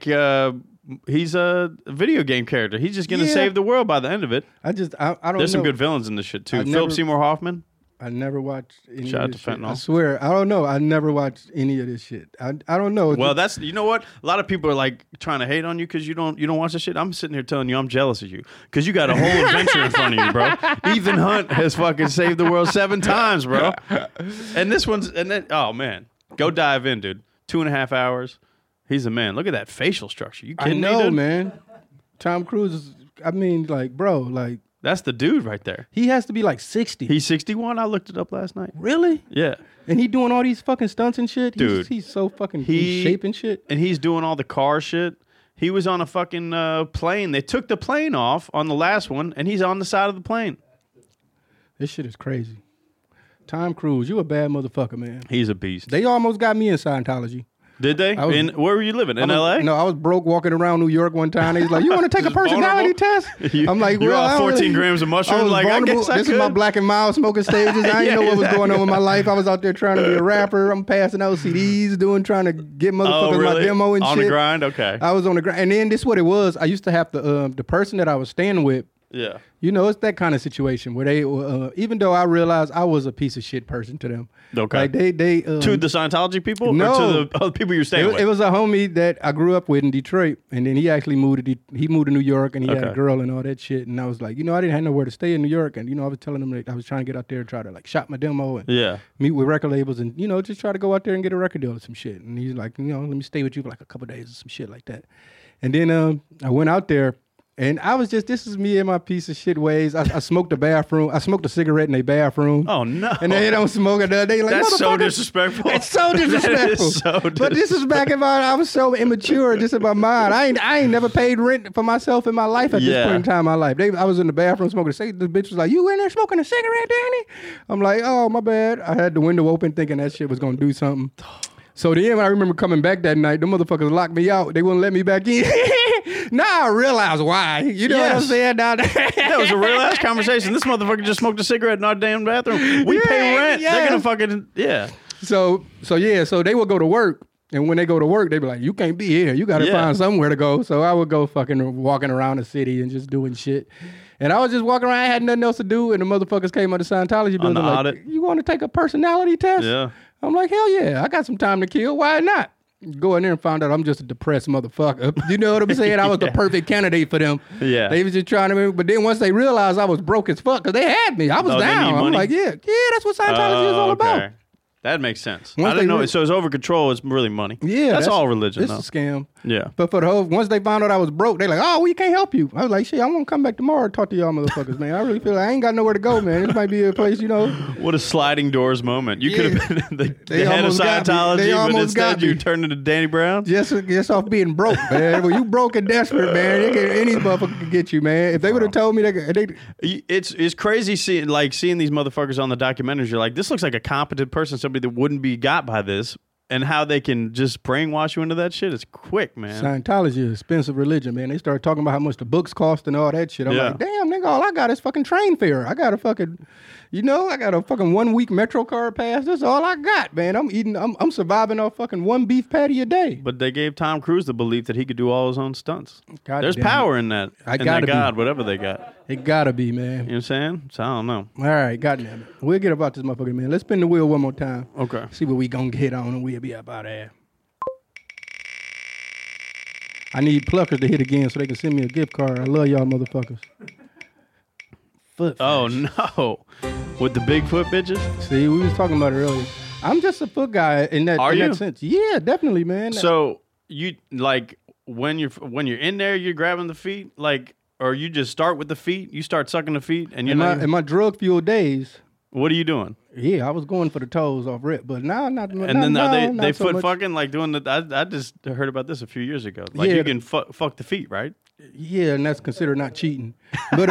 he's a video game character. He's just gonna Yeah. save the world by the end of it. I don't There's know. some good villains in this shit too. I've Philip never- Seymour Hoffman. I never watched any Shout out of this to shit. Fentanyl. I swear, I don't know. I never watched any of this shit. I don't know. It's Well, just- that's you know what? A lot of people are like trying to hate on you because you don't watch this shit. I'm sitting here telling you I'm jealous of you because you got a whole adventure in front of you, bro. Ethan Hunt has fucking saved the world 7 times, bro. And this one's oh man, go dive in, dude. 2.5 hours. He's a man. Look at that facial structure. You I kidding me, know, dude? man. Tom Cruise is. I mean, like, bro, like That's the dude right there. he has to be like 60. He's 61. I looked it up last night. Really? Yeah. And he doing all these fucking stunts and shit. Dude. He's so fucking in He- shape and shit. And he's doing all the car shit. He was on a fucking plane. They took the plane off on the last one, and he's on the side of the plane. This shit is crazy. Tom Cruise, you a bad motherfucker, man. He's a beast. They almost got me in Scientology. Did they? I was- Where were you living? In L.A.? No, I was broke walking around New York one time. He's like, "You want to take a Just personality vulnerable? test?" You- I'm like, you're "Well, off I don't 14 really-" grams of mushrooms? was Like, I vulnerable. guess I This is my could. Black and Mild smoking stages. I didn't know what was going on with my life. I was out there trying to be a rapper. I'm passing out CDs, trying to get motherfuckers Oh, really? my demo and on shit. the grind? Okay. I was on the grind, and then this is what it was. I used to have the person that I was staying with. Yeah. You know, it's that kind of situation where they, even though I realized I was a piece of shit person to them. Okay. Like they To the Scientology people? No. Or to the other people you're staying with? it was a homie that I grew up with in Detroit, and then he actually moved to New York, and he had a Okay. girl and all that shit. And I was like, I didn't have nowhere to stay in New York, and I was telling him that I was trying to get out there and try to like shop my demo and Yeah. meet with record labels, and just try to go out there and get a record deal or some shit. And he's like, let me stay with you for like a couple days or some shit like that. And then I went out there. And I was this is me in my piece of shit ways. I smoked I smoked a cigarette in their bathroom. Oh, no. And they don't smoke it. They like, That's so "Motherfucker." disrespectful. It's so disrespectful. That is so But this is back in I was so immature just in my mind. I ain't never paid rent for myself in my life at this Yeah. point in time in my life. I was in the bathroom smoking a cigarette. The bitch was like, "You in there smoking a cigarette, Danny?" I'm like, "Oh, my bad." I had the window open thinking that shit was gonna do something. So then I remember coming back that night, the motherfuckers locked me out. They wouldn't let me back in. Now I realize why. You know what I'm Yes. saying? Now That was a real ass conversation. This motherfucker just smoked a cigarette in our damn bathroom. We Yeah, pay rent. yeah. They're gonna fucking So they would go to work. And when they go to work, they be like, "You can't be here. You got to Yeah. find somewhere to go." So I would go fucking walking around the city and just doing shit. And I was just walking around. I had nothing else to do. And the motherfuckers came out of Scientology building the like, audit? "You want to take a personality test?" Yeah. I'm like, hell yeah, I got some time to kill. Why not? Go in there and found out I'm just a depressed motherfucker. You know what I'm saying? I was the perfect candidate for them. Yeah. They was just trying to, but then once they realized I was broke as fuck, because they had me. I was down. I'm like, yeah, that's what Scientology is all about. That makes sense. Once I didn't know. So it's over control. It's really money. Yeah. That's all religion, It's though. a scam. Yeah. But for the whole, once they found out I was broke, they like, oh, we can't help you. I was like, shit, I want to come back tomorrow and talk to y'all motherfuckers, man. I really feel like I ain't got nowhere to go, man. This might be a place, you know. What a sliding doors moment. You could have been the head of almost got me. Scientology, They but almost got instead you me. turned into Danny Brown. Just off being broke, man. When you broke and desperate, man, any motherfucker can get you, man. If they would have told me, It's crazy seeing these motherfuckers on the documentaries. You're like, this looks like a competent person, somebody that wouldn't be got by this. And how they can just brainwash you into that shit is quick, man. Scientology is an expensive religion, man. They start talking about how much the books cost and all that shit. I'm like, damn, nigga, all I got is fucking train fare. I got a fucking, I got a fucking 1 week Metro card pass. That's all I got, man. I'm surviving off fucking one beef patty a day. But they gave Tom Cruise the belief that he could do all his own stunts. There's power in that. God, whatever they got. It gotta be, man. You know what I'm saying? So I don't know. All right, goddamn it. We'll get about this motherfucker, man. Let's spin the wheel one more time. Okay. See what we gonna get on and we'll be up out of there. I need pluckers to hit again so they can send me a gift card. I love y'all motherfuckers. Foot Oh, fetish. no. With the Bigfoot bitches? See, we was talking about it earlier. I'm just a foot guy in that, that sense. Yeah, definitely, man. So you like when you're in there, you're grabbing the feet, like, or you just start with the feet. You start sucking the feet, and you're in my drug fueled days. What are you doing? Yeah, I was going for the toes off rip, but now not. And then they so foot much. fucking like doing the. I just heard about this a few years ago. Like Yeah, you can fuck the feet, right? Yeah, and that's considered not cheating. But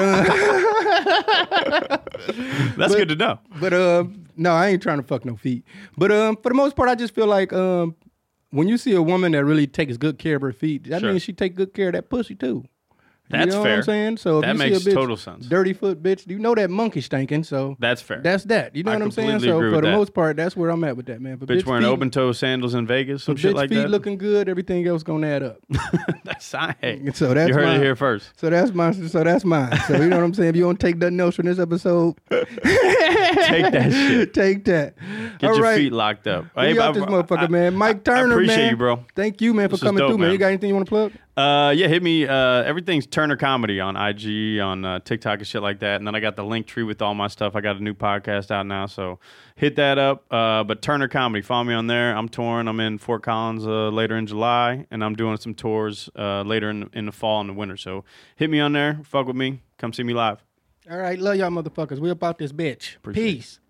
that's good to know. But no, I ain't trying to fuck no feet. But for the most part, I just feel like when you see a woman that really takes good care of her feet, that means she take good care of that pussy too. That's you know fair. What I'm saying? So if that you makes see a bitch, total sense. Dirty foot bitch, you know that monkey stinking. So that's fair. That's that. You know I what I'm saying? completely So agree for with the that. most part, that's where I'm at with that, man. For Bitch wearing feet, open toe sandals in Vegas, some for shit bitch like feet that. looking good, everything else gonna add up. That's hey. So that's you heard mine. it here first. So that's mine. So that's mine. So you know what I'm saying? If you don't take nothing else from this episode, take that shit. Take that. Get All your right. feet locked up. We got this motherfucker, man. Mike Turner, I appreciate man. you, bro. Thank you, man, for This is coming dope, through, man. man. You got anything you want to plug? Yeah, hit me. Everything's Turner Comedy on IG, on TikTok and shit like that. And then I got the link tree with all my stuff. I got a new podcast out now, so hit that up. But Turner Comedy, follow me on there. I'm touring. I'm in Fort Collins later in July, and I'm doing some tours later in the fall and the winter. So hit me on there. Fuck with me. Come see me live. All right. Love y'all motherfuckers. We about this bitch. Appreciate it. Peace.